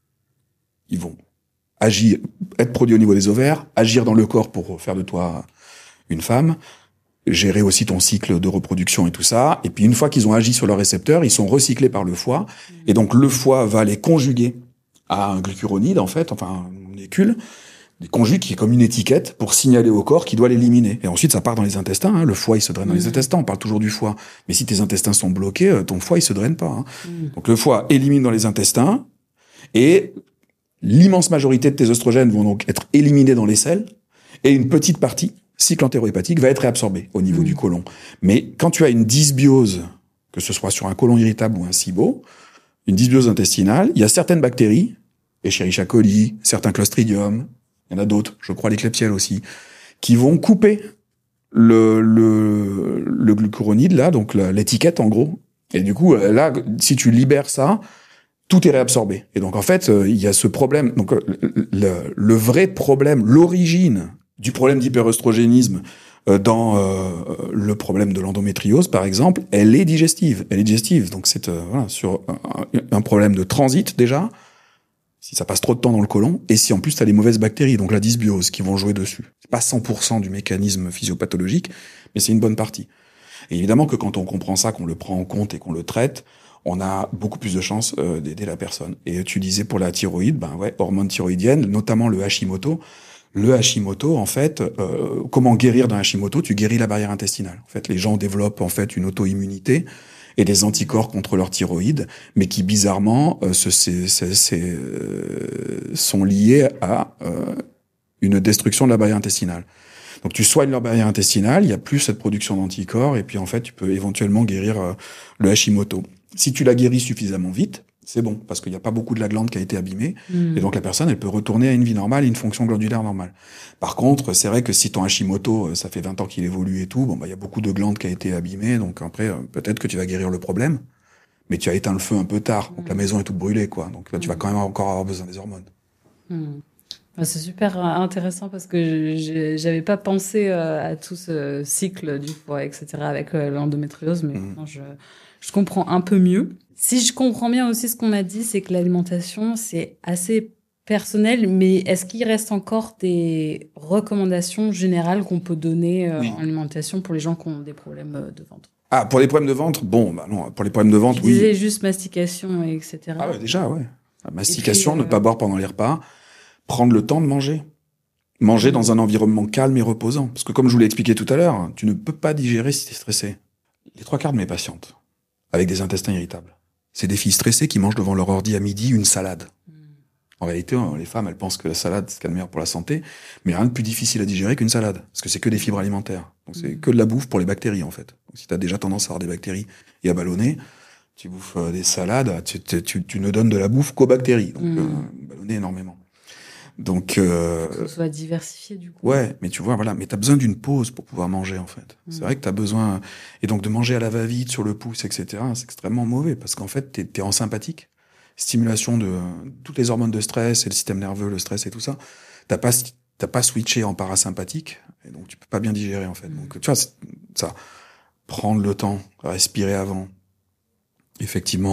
ils vont agir, être produits au niveau des ovaires, agir dans le corps pour faire de toi une femme, gérer aussi ton cycle de reproduction et tout ça. Et puis, une fois qu'ils ont agi sur leurs récepteurs, ils sont recyclés par le foie. Et donc, le foie va les conjuguer à un glucuronide, en fait, enfin, une molécule, des conjugues qui est comme une étiquette pour signaler au corps qu'il doit l'éliminer. Et ensuite, ça part dans les intestins, hein. Le foie, il se draine dans les intestins. On parle toujours du foie. Mais si tes intestins sont bloqués, ton foie, il se draine pas, hein. Mmh. Donc, le foie élimine dans les intestins et l'immense majorité de tes œstrogènes vont donc être éliminés dans les selles et une petite partie, cycle entéro-hépatique, va être réabsorbée au niveau mmh. du côlon. Mais quand tu as une dysbiose, que ce soit sur un côlon irritable ou un SIBO, une dysbiose intestinale, il y a certaines bactéries, Escherichia coli, certains Clostridium, il y en a d'autres, je crois les Klebsiella aussi, qui vont couper le, le, le glucuronide, là, donc la, l'étiquette en gros. Et du coup, là, si tu libères ça, tout est réabsorbé. Et donc, en fait, euh, il y a ce problème. Donc, euh, le, le vrai problème, l'origine du problème d'hyperœstrogénisme euh, dans euh, le problème de l'endométriose, par exemple, elle est digestive. Elle est digestive. Donc, c'est euh, voilà, sur un, un problème de transit, déjà, si ça passe trop de temps dans le côlon, et si en plus, tu as les mauvaises bactéries, donc la dysbiose, qui vont jouer dessus. C'est pas cent pour cent du mécanisme physiopathologique, mais c'est une bonne partie. Et évidemment que quand on comprend ça, qu'on le prend en compte et qu'on le traite, on a beaucoup plus de chances euh, d'aider la personne. Et tu disais pour la thyroïde, ben ouais, hormone thyroïdienne, notamment le Hashimoto. Le Hashimoto, en fait, euh, comment guérir d'un Hashimoto? Tu guéris la barrière intestinale. En fait, les gens développent en fait une auto-immunité et des anticorps contre leur thyroïde, mais qui bizarrement euh, se, c'est, c'est, c'est, euh, sont liés à euh, une destruction de la barrière intestinale. Donc tu soignes leur barrière intestinale, il y a plus cette production d'anticorps, et puis en fait tu peux éventuellement guérir euh, le Hashimoto. Si tu la guéris suffisamment vite, c'est bon, parce qu'il n'y a pas beaucoup de la glande qui a été abîmée, mmh. et donc la personne, elle peut retourner à une vie normale et une fonction glandulaire normale. Par contre, c'est vrai que si ton Hashimoto, ça fait vingt ans qu'il évolue et tout, bon bah il y a beaucoup de glandes qui a été abîmée, donc après, euh, peut-être que tu vas guérir le problème, mais tu as éteint le feu un peu tard, donc mmh. la maison est toute brûlée, quoi. Donc là, tu vas quand même encore avoir besoin des hormones. Mmh. C'est super intéressant parce que je j'avais pas pensé à tout ce cycle du foie, et cetera avec l'endométriose, mais mmh. je, je comprends un peu mieux. Si je comprends bien aussi ce qu'on a dit, c'est que l'alimentation, c'est assez personnel, mais est-ce qu'il reste encore des recommandations générales qu'on peut donner oui. en alimentation pour les gens qui ont des problèmes de ventre? Ah, pour les problèmes de ventre, bon, bah non, pour les problèmes de ventre, tu oui. disais juste mastication, et cetera. Ah ouais, déjà, ouais. La mastication, puis, euh... ne pas boire pendant les repas. Prendre le temps de manger. Manger mmh. dans un environnement calme et reposant. Parce que comme je vous l'ai expliqué tout à l'heure, tu ne peux pas digérer si tu es stressé. Les trois quarts de mes patientes, avec des intestins irritables, c'est des filles stressées qui mangent devant leur ordi à midi une salade. Mmh. En réalité, les femmes, elles pensent que la salade, c'est ce qu'il y a de meilleur pour la santé, mais rien de plus difficile à digérer qu'une salade. Parce que c'est que des fibres alimentaires. Donc c'est mmh. que de la bouffe pour les bactéries, en fait. Donc si tu as déjà tendance à avoir des bactéries et à ballonner, tu bouffes des salades, tu, tu, tu, tu ne donnes de la bouffe qu'aux bactéries. Donc mmh. euh, ballonner énormément. Donc, euh, que ce soit diversifié, du coup. Ouais, mais tu vois, voilà, mais t'as besoin d'une pause pour pouvoir manger, en fait. Mmh. C'est vrai que t'as besoin, et donc de manger à la va-vite, sur le pouce, et cetera, c'est extrêmement mauvais, parce qu'en fait, t'es, t'es en sympathique. Stimulation de toutes les hormones de stress, et le système nerveux, le stress et tout ça. T'as pas, t'as pas switché en parasympathique, et donc tu peux pas bien digérer, en fait. Mmh. Donc, tu vois, ça, prendre le temps, respirer avant, effectivement,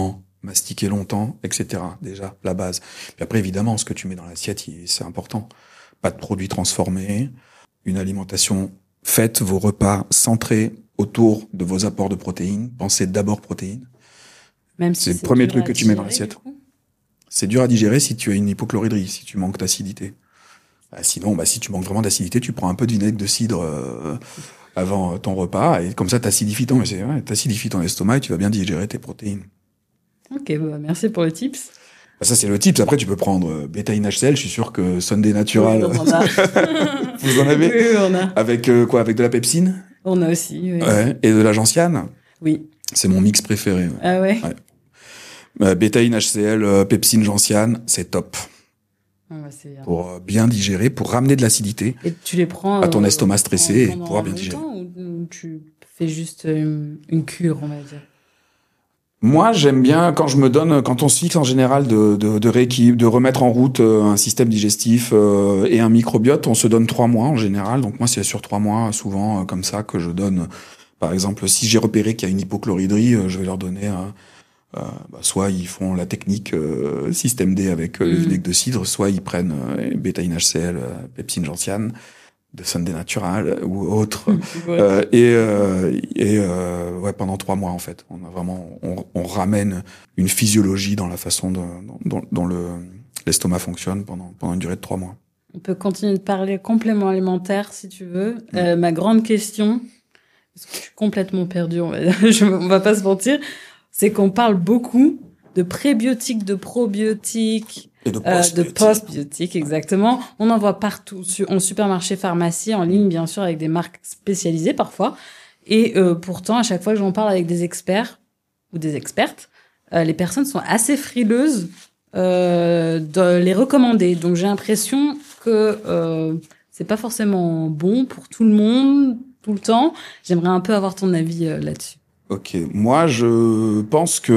mastiquer longtemps, et cetera. Déjà, la base. Puis après, évidemment, ce que tu mets dans l'assiette, c'est important. Pas de produits transformés, une alimentation faite, vos repas centrés autour de vos apports de protéines. Pensez d'abord protéines. Même si c'est, c'est le premier truc que tu mets dans l'assiette. C'est dur à digérer si tu as une hypochloridrie, si tu manques d'acidité. Bah, sinon, bah, si tu manques vraiment d'acidité, tu prends un peu de vinaigre de cidre euh, avant ton repas, et comme ça, t'acidifies ton, ouais, t'acidifies ton estomac et tu vas bien digérer tes protéines. Ok, bah, merci pour le tips. Bah, ça, c'est le tips. Après, tu peux prendre euh, Betaine H C L. Je suis sûr que Sunday Natural, oui, on en a. vous en avez. Oui, on a. Avec euh, quoi? Avec de la pepsine. On a aussi, oui. Ouais, et de la gentiane. Oui. C'est mon mix préféré. Ouais. Ah ouais, ouais. Euh, Betaine H C L, euh, pepsine, gentiane, c'est top. Ah bah, c'est bien. Pour euh, bien digérer, pour ramener de l'acidité. Et tu les prends à ton euh, estomac stressé et pendant pouvoir bien digérer. Ou, ou tu fais juste une, une cure, on va dire. Moi, j'aime bien quand je me donne, quand on se fixe en général de, de, de rééquilibre, de remettre en route un système digestif euh, et un microbiote, on se donne trois mois en général. Donc moi, c'est sur trois mois, souvent euh, comme ça, que je donne. Par exemple, si j'ai repéré qu'il y a une hypochloridrie, euh, je vais leur donner. Euh, euh, bah, soit ils font la technique euh, système D avec euh, mmh. le vinaigre de cidre, soit ils prennent euh, Betaine H C L, euh, pepsine gentiane, de Sunday Natural ou autre, ouais. euh, et, euh, et euh, ouais, pendant trois mois en fait, on a vraiment, on, on ramène une physiologie dans la façon de, dont, dont le l'estomac fonctionne pendant pendant une durée de trois mois. On peut continuer de parler complément alimentaire si tu veux. Mmh. Euh, ma grande question, parce que je suis complètement perdue, on va, je, on va pas se mentir, c'est qu'on parle beaucoup de prébiotiques, de probiotiques. Et de post-biotiques. Euh, de post-biotiques, exactement. On en voit partout, en supermarché, pharmacie, en ligne, bien sûr, avec des marques spécialisées parfois. Et euh, pourtant, à chaque fois que j'en parle avec des experts ou des expertes, euh, les personnes sont assez frileuses euh, de les recommander. Donc, j'ai l'impression que euh, c'est pas forcément bon pour tout le monde, tout le temps. J'aimerais un peu avoir ton avis euh, là-dessus. Ok, moi je pense que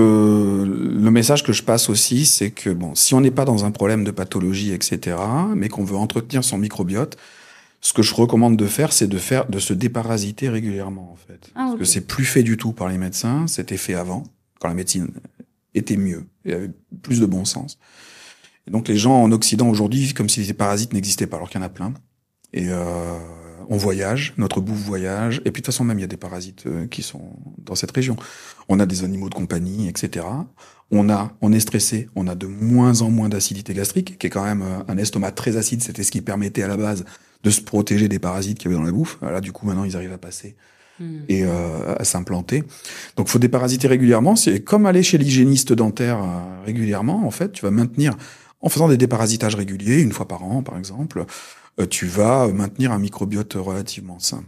le message que je passe aussi, c'est que bon, si on n'est pas dans un problème de pathologie, et cetera, mais qu'on veut entretenir son microbiote, ce que je recommande de faire, c'est de faire, de se déparasiter régulièrement en fait, ah, okay. Parce que c'est plus fait du tout par les médecins. C'était fait avant, quand la médecine était mieux, et avait plus de bon sens. Et donc les gens en Occident aujourd'hui vivent comme si les parasites n'existaient pas, alors qu'il y en a plein. Et euh, on voyage, notre bouffe voyage, et puis de toute façon même il y a des parasites euh, qui sont dans cette région. On a des animaux de compagnie, et cetera. On a, on est stressé, on a de moins en moins d'acidité gastrique, qui est quand même euh, un estomac très acide. C'était ce qui permettait à la base de se protéger des parasites qu'il y avait dans la bouffe. Là du coup maintenant ils arrivent à passer mmh. et euh, à s'implanter. Donc faut déparasiter régulièrement. C'est comme aller chez l'hygiéniste dentaire euh, régulièrement. En fait, tu vas maintenir en faisant des déparasitages réguliers, une fois par an par exemple. Tu vas maintenir un microbiote relativement sain.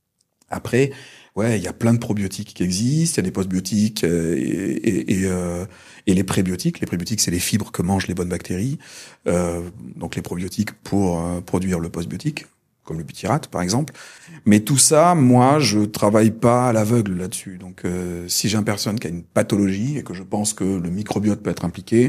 Après, ouais, il y a plein de probiotiques qui existent, il y a des postbiotiques euh, et, et, et, euh, et les prébiotiques. Les prébiotiques, c'est les fibres que mangent les bonnes bactéries. Euh, donc les probiotiques pour euh, produire le postbiotique, comme le butyrate par exemple. Mais tout ça, moi, je travaille pas à l'aveugle là-dessus. Donc euh, si j'ai une personne qui a une pathologie et que je pense que le microbiote peut être impliqué,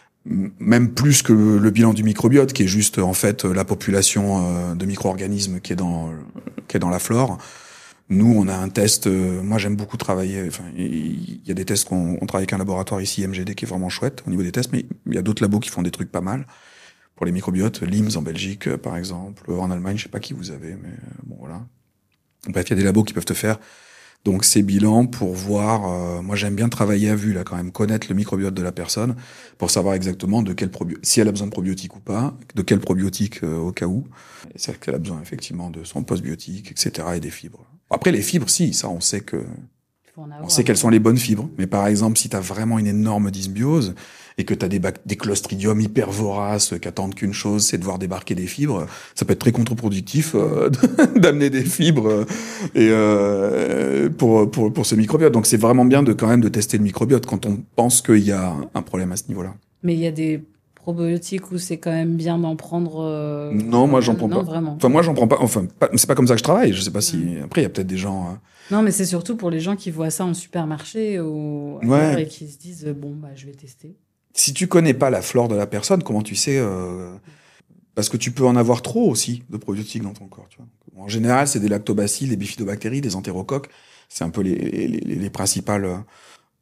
même plus que le bilan du microbiote, qui est juste en fait la population de micro-organismes qui est dans qui est dans la flore. Nous, on a un test. Moi, j'aime beaucoup travailler. Enfin, il y a des tests qu'on on travaille avec un laboratoire ici, M G D, qui est vraiment chouette au niveau des tests, mais il y a d'autres labos qui font des trucs pas mal pour les microbiotes. L I M S en Belgique, par exemple, en Allemagne, je sais pas qui vous avez, mais bon voilà. Bref, il y a des labos qui peuvent te faire donc ces bilans pour voir, euh, moi j'aime bien travailler à vue là quand même, connaître le microbiote de la personne pour savoir exactement de quel probiotique, si elle a besoin de probiotiques ou pas, de quel probiotique euh, au cas où, et c'est qu'elle a besoin effectivement de son postbiotique, et cetera et des fibres. Après les fibres, si, ça on sait que, on sait quelles sont les bonnes fibres, mais par exemple si t'as vraiment une énorme dysbiose et que t'as des, bac- des clostridiums hyper voraces qui attendent qu'une chose, c'est de voir débarquer des fibres, ça peut être très contre-productif euh, d'amener des fibres euh, et euh, pour pour pour ce microbiote. Donc c'est vraiment bien de quand même de tester le microbiote quand on pense qu'il y a un problème à ce niveau-là. Mais il y a des probiotiques où c'est quand même bien d'en prendre. Euh... Non, moi j'en prends non, pas. Vraiment. Enfin moi j'en prends pas. Enfin pas, c'est pas comme ça que je travaille. Je sais pas si mmh. après il y a peut-être des gens. Euh... Non, mais c'est surtout pour les gens qui voient ça en supermarché ou ouais. et qui se disent bon bah je vais tester. Si tu connais pas la flore de la personne, comment tu sais euh... Parce que tu peux en avoir trop aussi de probiotiques dans ton corps. Tu vois. En général, c'est des lactobacilles, des bifidobactéries, des entérocoques. C'est un peu les les, les, les principales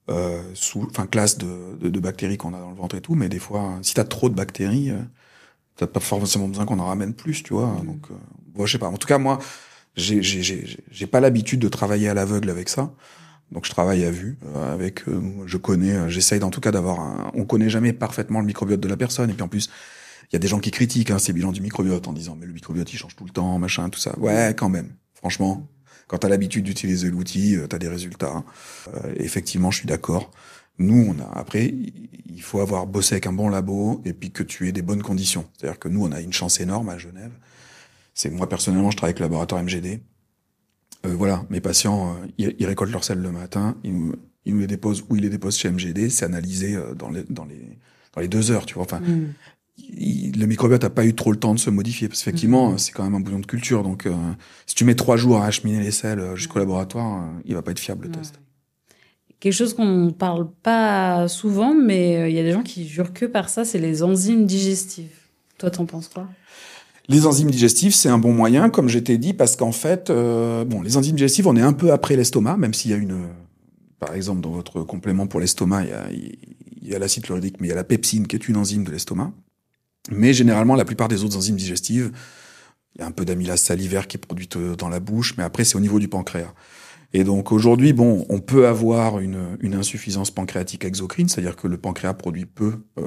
euh, sous, enfin classe de, de, de bactéries qu'on a dans le ventre et tout, mais des fois, si t'as trop de bactéries, euh, t'as pas forcément besoin qu'on en ramène plus, tu vois. Mmh. Donc, euh, bon, je sais pas. En tout cas, moi, j'ai, j'ai, j'ai, j'ai pas l'habitude de travailler à l'aveugle avec ça. Donc, je travaille à vue, euh, avec, euh, je connais, euh, j'essaye en tout cas d'avoir un, on connaît jamais parfaitement le microbiote de la personne. Et puis en plus, il y a des gens qui critiquent hein, ces bilans du microbiote en disant mais le microbiote il change tout le temps, machin, tout ça. Ouais, quand même. Franchement, quand t'as l'habitude d'utiliser l'outil, euh, t'as des résultats. Euh, effectivement, je suis d'accord. Nous, on a après, il faut avoir bossé avec un bon labo et puis que tu aies des bonnes conditions. C'est-à-dire que nous, on a une chance énorme à Genève. C'est moi personnellement, je travaille avec le laboratoire M G D. Euh, voilà, mes patients, euh, ils, ils récoltent leurs selles le matin, ils, ils nous les déposent ou ils les déposent chez M G D. C'est analysé euh, dans les dans les dans les deux heures, tu vois. Enfin, mm. il, le microbiote a pas eu trop le temps de se modifier parce qu'effectivement, mm. c'est quand même un bouillon de culture. Donc, euh, si tu mets trois jours à acheminer les selles jusqu'au laboratoire, euh, il va pas être fiable le mm. test. Quelque chose qu'on ne parle pas souvent, mais il y a des gens qui jurent que par ça, c'est les enzymes digestives. Toi, t'en penses quoi ? Les enzymes digestives, c'est un bon moyen, comme je t'ai dit, parce qu'en fait, euh, bon, les enzymes digestives, on est un peu après l'estomac, même s'il y a une, par exemple, dans votre complément pour l'estomac, il y a, il y a l'acide chlorhydrique, mais il y a la pepsine qui est une enzyme de l'estomac. Mais généralement, la plupart des autres enzymes digestives, il y a un peu d'amylase salivaire qui est produite dans la bouche, mais après, c'est au niveau du pancréas. Et donc aujourd'hui, bon, on peut avoir une, une insuffisance pancréatique exocrine, c'est-à-dire que le pancréas produit peu euh,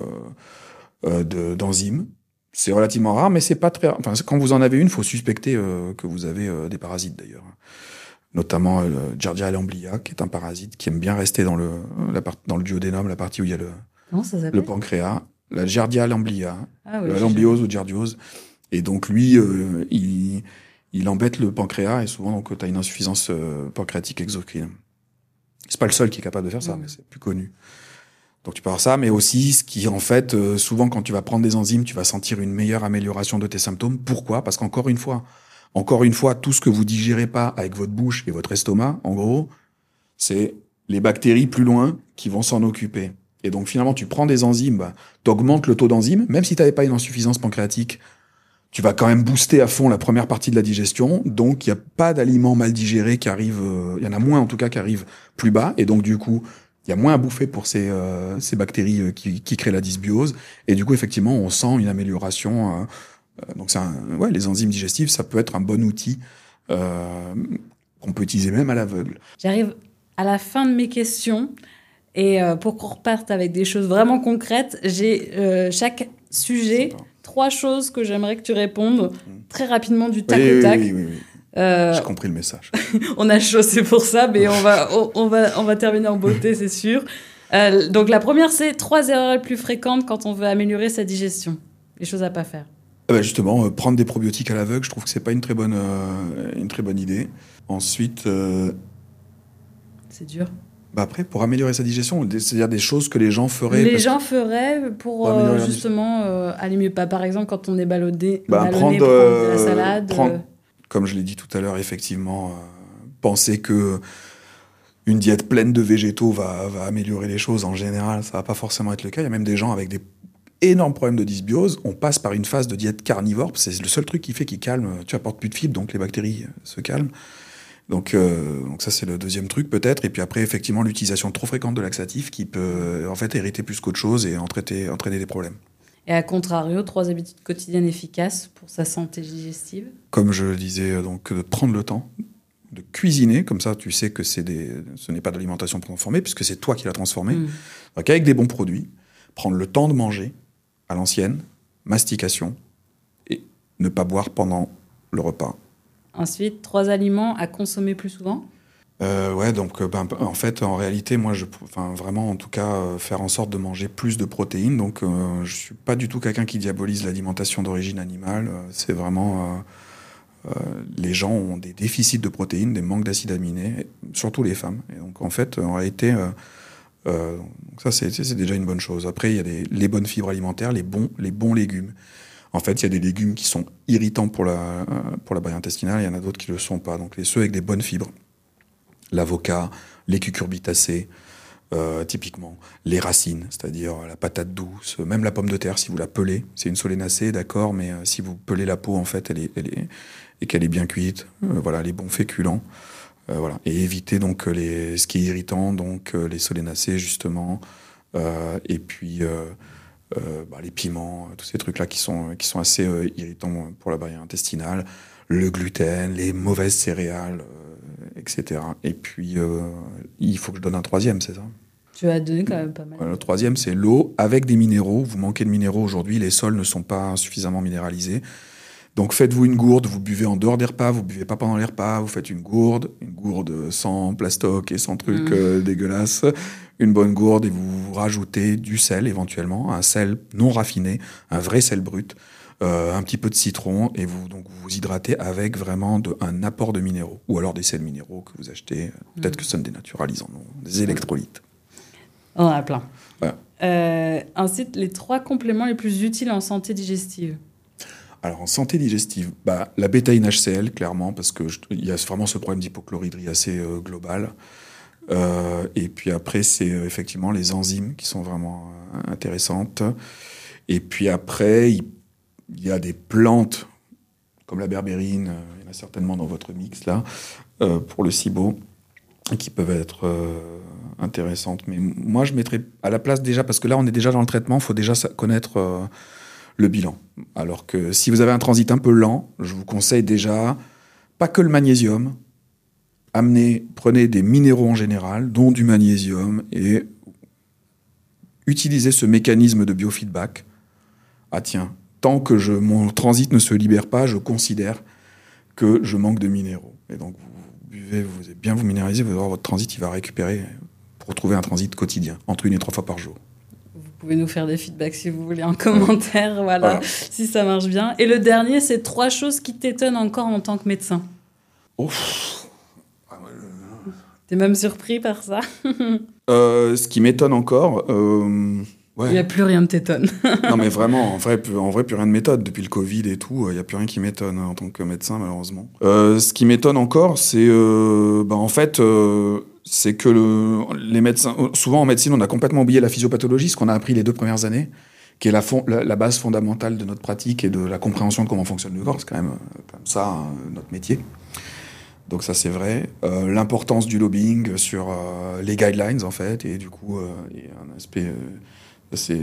euh, de, d'enzymes. C'est relativement rare, mais c'est pas très rare. Enfin, quand vous en avez une, faut suspecter euh, que vous avez euh, des parasites d'ailleurs, notamment euh, le Giardia lamblia, qui est un parasite qui aime bien rester dans le la part, dans le duodénum, la partie où il y a le Comment ça s'appelle ? Le pancréas, la Giardia lamblia, ah, oui, la lambiose ou giardiose. Et donc lui, euh, il il embête le pancréas et souvent donc t'as une insuffisance euh, pancréatique exocrine. C'est pas le seul qui est capable de faire ça, mmh. mais c'est plus connu. Donc tu peux avoir ça, mais aussi ce qui en fait euh, souvent quand tu vas prendre des enzymes, tu vas sentir une meilleure amélioration de tes symptômes. Pourquoi ? Parce qu'encore une fois, encore une fois, tout ce que vous digérez pas avec votre bouche et votre estomac, en gros, c'est les bactéries plus loin qui vont s'en occuper. Et donc finalement, tu prends des enzymes, bah, t'augmentes le taux d'enzymes, même si t'avais pas une insuffisance pancréatique. Tu vas quand même booster à fond la première partie de la digestion, donc il y a pas d'aliments mal digérés qui arrivent, il euh, y en a moins en tout cas qui arrivent plus bas, et donc du coup il y a moins à bouffer pour ces euh, ces bactéries euh, qui, qui créent la dysbiose, et du coup effectivement on sent une amélioration. Euh, euh, donc c'est un, ouais, les enzymes digestives, ça peut être un bon outil euh, qu'on peut utiliser même à l'aveugle. J'arrive à la fin de mes questions, et euh, pour qu'on reparte avec des choses vraiment concrètes, j'ai euh, chaque sujet. Sympa. Trois choses que j'aimerais que tu répondes très rapidement du tac oui, au tac. Oui, oui, oui, oui. Euh, J'ai compris le message. On a chaud, c'est pour ça, mais on va, on, on va, on va terminer en beauté, c'est sûr. Euh, donc la première, c'est trois erreurs les plus fréquentes quand on veut améliorer sa digestion. Les choses à pas faire. Ah bah justement, euh, prendre des probiotiques à l'aveugle, je trouve que c'est pas une très bonne, euh, une très bonne idée. Ensuite, euh... c'est dur. Bah après, pour améliorer sa digestion, c'est-à-dire des choses que les gens feraient... Les gens feraient pour, pour euh, justement euh, aller mieux. Bah, par exemple, quand on est ballonné, bah, ballonné prendre, prendre de la salade. Prendre, euh... Comme je l'ai dit tout à l'heure, effectivement, euh, penser que une diète pleine de végétaux va, va améliorer les choses, en général, ça va pas forcément être le cas. Il y a même des gens avec des énormes problèmes de dysbiose. On passe par une phase de diète carnivore. C'est le seul truc qui fait qu'il calme. Tu apportes plus de fibres, donc les bactéries se calment. Donc, euh, donc ça, c'est le deuxième truc, peut-être. Et puis après, effectivement, l'utilisation trop fréquente de laxatifs qui peut, en fait, hériter plus qu'autre chose et entraîner, entraîner des problèmes. Et à contrario, trois habitudes quotidiennes efficaces pour sa santé digestive. Comme je le disais, donc, de prendre le temps de cuisiner. Comme ça, tu sais que c'est des, ce n'est pas de l'alimentation transformée, puisque c'est toi qui l'as transformée. Mmh. Donc, avec des bons produits, prendre le temps de manger à l'ancienne, mastication, et ne pas boire pendant le repas. Ensuite, trois aliments à consommer plus souvent. Euh, ouais, donc ben, en fait, en réalité, moi, je, enfin, vraiment, en tout cas, euh, faire en sorte de manger plus de protéines. Donc, euh, je suis pas du tout quelqu'un qui diabolise l'alimentation d'origine animale. Euh, c'est vraiment, euh, euh, les gens ont des déficits de protéines, des manques d'acides aminés, surtout les femmes. Et donc, en fait, en réalité, euh, euh, donc ça, c'est, c'est déjà une bonne chose. Après, il y a des, les bonnes fibres alimentaires, les bons, les bons légumes. En fait, il y a des légumes qui sont irritants pour la, pour la barrière intestinale, il y en a d'autres qui ne le sont pas. Donc, les ceux avec des bonnes fibres, l'avocat, les cucurbitacées, euh, typiquement, les racines, c'est-à-dire la patate douce, même la pomme de terre, si vous la pelez, c'est une solénacée, d'accord, mais euh, si vous pelez la peau, en fait, elle est, elle est, et qu'elle est bien cuite, euh, voilà, les bons féculents. Euh, voilà. Et éviter donc les, ce qui est irritant, donc euh, les solénacées justement, euh, et puis euh, euh, bah, les piments, tous ces trucs-là qui sont, qui sont assez euh, irritants pour la barrière intestinale, le gluten, les mauvaises céréales, euh, et cetera. Et puis euh, il faut que je donne un troisième, c'est ça ? Tu as donné quand même pas mal. Voilà, le troisième, c'est l'eau avec des minéraux. Vous manquez de minéraux aujourd'hui, les sols ne sont pas suffisamment minéralisés. Donc faites-vous une gourde, vous buvez en dehors des repas, vous buvez pas pendant les repas, vous faites une gourde, une gourde sans plastoc et sans trucs mmh. euh, dégueulasses, une bonne gourde et vous rajoutez du sel éventuellement, un sel non raffiné, un vrai sel brut, euh, un petit peu de citron et vous donc vous, vous hydratez avec vraiment de, un apport de minéraux ou alors des sels minéraux que vous achetez, mmh. peut-être que ce sont des naturalisants, non, des électrolytes. On en a plein. Ouais. Euh, ensuite, les trois compléments les plus utiles en santé digestive. Alors, en santé digestive, bah, la bêta-N H C L, clairement, parce qu'il y a vraiment ce problème d'hypochlorhydrie assez euh, global. Euh, et puis après, c'est euh, effectivement les enzymes qui sont vraiment euh, intéressantes. Et puis après, il, il y a des plantes, comme la berbérine, euh, il y en a certainement dans votre mix, là, euh, pour le SIBO, qui peuvent être euh, intéressantes. Mais moi, je mettrais à la place déjà, parce que là, on est déjà dans le traitement, il faut déjà connaître... Euh, le bilan. Alors que si vous avez un transit un peu lent, je vous conseille déjà, pas que le magnésium, amenez, prenez des minéraux en général, dont du magnésium, et utilisez ce mécanisme de biofeedback. Ah tiens, tant que je, mon transit ne se libère pas, je considère que je manque de minéraux. Et donc vous buvez, vous allez bien vous minéraliser, vous allez voir votre transit, il va récupérer pour retrouver un transit quotidien, entre une et trois fois par jour. Vous pouvez nous faire des feedbacks si vous voulez en commentaire, voilà, voilà, si ça marche bien. Et le dernier, c'est trois choses qui t'étonnent encore en tant que médecin. Ouf. T'es même surpris par ça? euh, Ce qui m'étonne encore... Euh, ouais. Il n'y a plus rien de t'étonne. Non mais vraiment, en vrai, en vrai, plus rien de m'étonne. Depuis le Covid et tout, il n'y a plus rien qui m'étonne en tant que médecin, malheureusement. Euh, ce qui m'étonne encore, c'est... Euh, bah, en fait... Euh, c'est que le, les médecins... Souvent, en médecine, on a complètement oublié la physiopathologie, ce qu'on a appris les deux premières années, qui est la, fond, la, la base fondamentale de notre pratique et de la compréhension de comment fonctionne le corps. C'est quand même comme ça, hein, notre métier. Donc ça, c'est vrai. Euh, l'importance du lobbying sur euh, les guidelines, en fait, et du coup, euh, il y a un aspect... Euh, c'est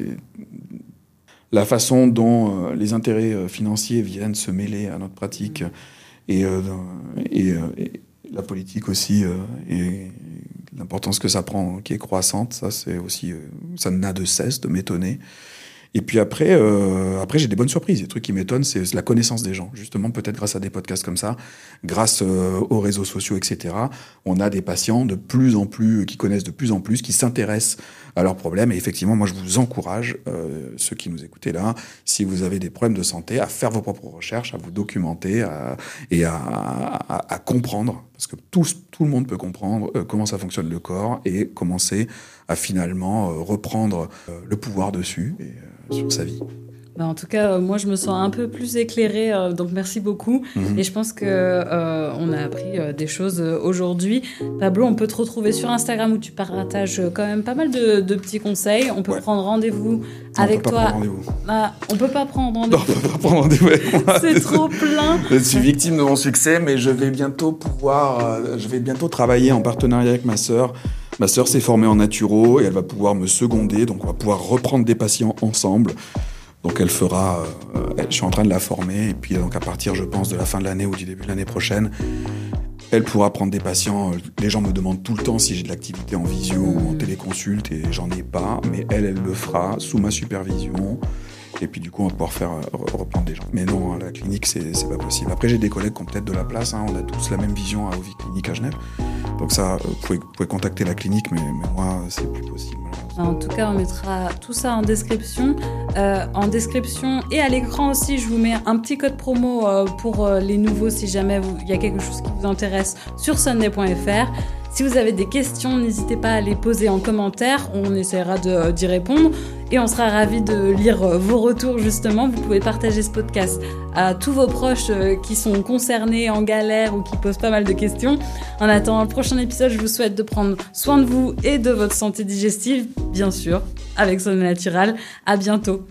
la façon dont euh, les intérêts euh, financiers viennent se mêler à notre pratique et, euh, et, euh, et la politique aussi, euh, et l'importance que ça prend, qui est croissante, ça, c'est aussi, euh, ça n'a de cesse de m'étonner. Et puis après, euh, après j'ai des bonnes surprises. Les trucs qui m'étonnent, c'est la connaissance des gens. Justement, peut-être grâce à des podcasts comme ça, grâce euh, aux réseaux sociaux, et cetera. On a des patients de plus en plus, qui connaissent de plus en plus, qui s'intéressent à leurs problèmes. Et effectivement, moi, je vous encourage, euh, ceux qui nous écoutez là, si vous avez des problèmes de santé, à faire vos propres recherches, à vous documenter à, et à, à, à comprendre, parce que tout, tout le monde peut comprendre euh, comment ça fonctionne le corps et commencer à finalement euh, reprendre euh, le pouvoir dessus et, euh, sur sa vie. Bah en tout cas, euh, moi, je me sens un peu plus éclairée, euh, donc merci beaucoup. Mmh. Et je pense qu'on euh, a appris euh, des choses euh, aujourd'hui. Pablo, on peut te retrouver sur Instagram où tu partages euh, quand même pas mal de, de petits conseils. On peut ouais. prendre rendez-vous non, avec on peut toi. Pas prendre rendez-vous. Ah, on peut pas prendre rendez-vous. Non, on peut pas prendre rendez-vous avec moi. C'est trop plein. Je suis victime de mon succès, mais je vais bientôt pouvoir, euh, je vais bientôt travailler en partenariat avec ma sœur. Ma sœur s'est formée en naturo et elle va pouvoir me seconder, donc on va pouvoir reprendre des patients ensemble. Donc elle fera, euh, je suis en train de la former, et puis donc à partir, je pense, de la fin de l'année ou du début de l'année prochaine, elle pourra prendre des patients. Les gens me demandent tout le temps si j'ai de l'activité en visio ou en téléconsulte, et j'en ai pas, mais elle, elle le fera sous ma supervision. Et puis du coup, on va pouvoir faire euh, reprendre des gens. Mais non, à la clinique, c'est, c'est pas possible. Après, j'ai des collègues qui ont peut-être de la place. Hein, on a tous la même vision à Ovi Clinique à Genève. Donc ça, vous pouvez, vous pouvez contacter la clinique, mais, mais moi, c'est plus possible. En tout cas, on mettra tout ça en description. Euh, en description et à l'écran aussi, je vous mets un petit code promo euh, pour euh, les nouveaux si jamais il y a quelque chose qui vous intéresse sur sunday point f r. Si vous avez des questions, n'hésitez pas à les poser en commentaire. On essaiera de, d'y répondre et on sera ravis de lire vos retours justement. Vous pouvez partager ce podcast à tous vos proches qui sont concernés, en galère ou qui posent pas mal de questions. En attendant le prochain épisode, je vous souhaite de prendre soin de vous et de votre santé digestive, bien sûr, avec Sunday Natural. À bientôt.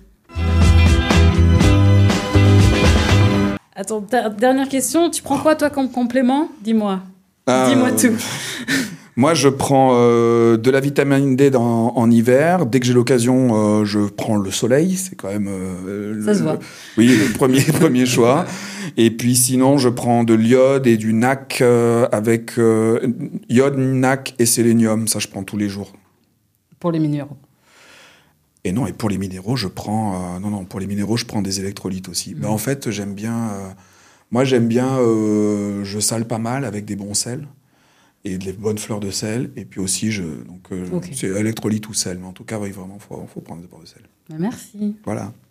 Attends, ter- dernière question. Tu prends quoi toi comme complément ? Dis-moi. Euh, Dis-moi tout. Moi, je prends euh, de la vitamine D dans, en hiver. Dès que j'ai l'occasion, euh, je prends le soleil. C'est quand même... Euh, Ça le, se voit. Le, oui, le premier, premier choix. Et puis sinon, je prends de l'iode et du N A C euh, avec euh, iode, N A C et sélénium. Ça, je prends tous les jours. Pour les minéraux. Et non, et pour les minéraux, je prends... Euh, non, non, pour les minéraux, je prends des électrolytes aussi. Mmh. Mais en fait, j'aime bien... Euh, moi, j'aime bien... Euh, je sale pas mal avec des bons sels. Et des bonnes fleurs de sel. Et puis aussi, je, donc, euh, okay. c'est électrolyte ou sel. Mais en tout cas, oui, vraiment, il faut, faut prendre des fleurs de sel. Merci. Voilà.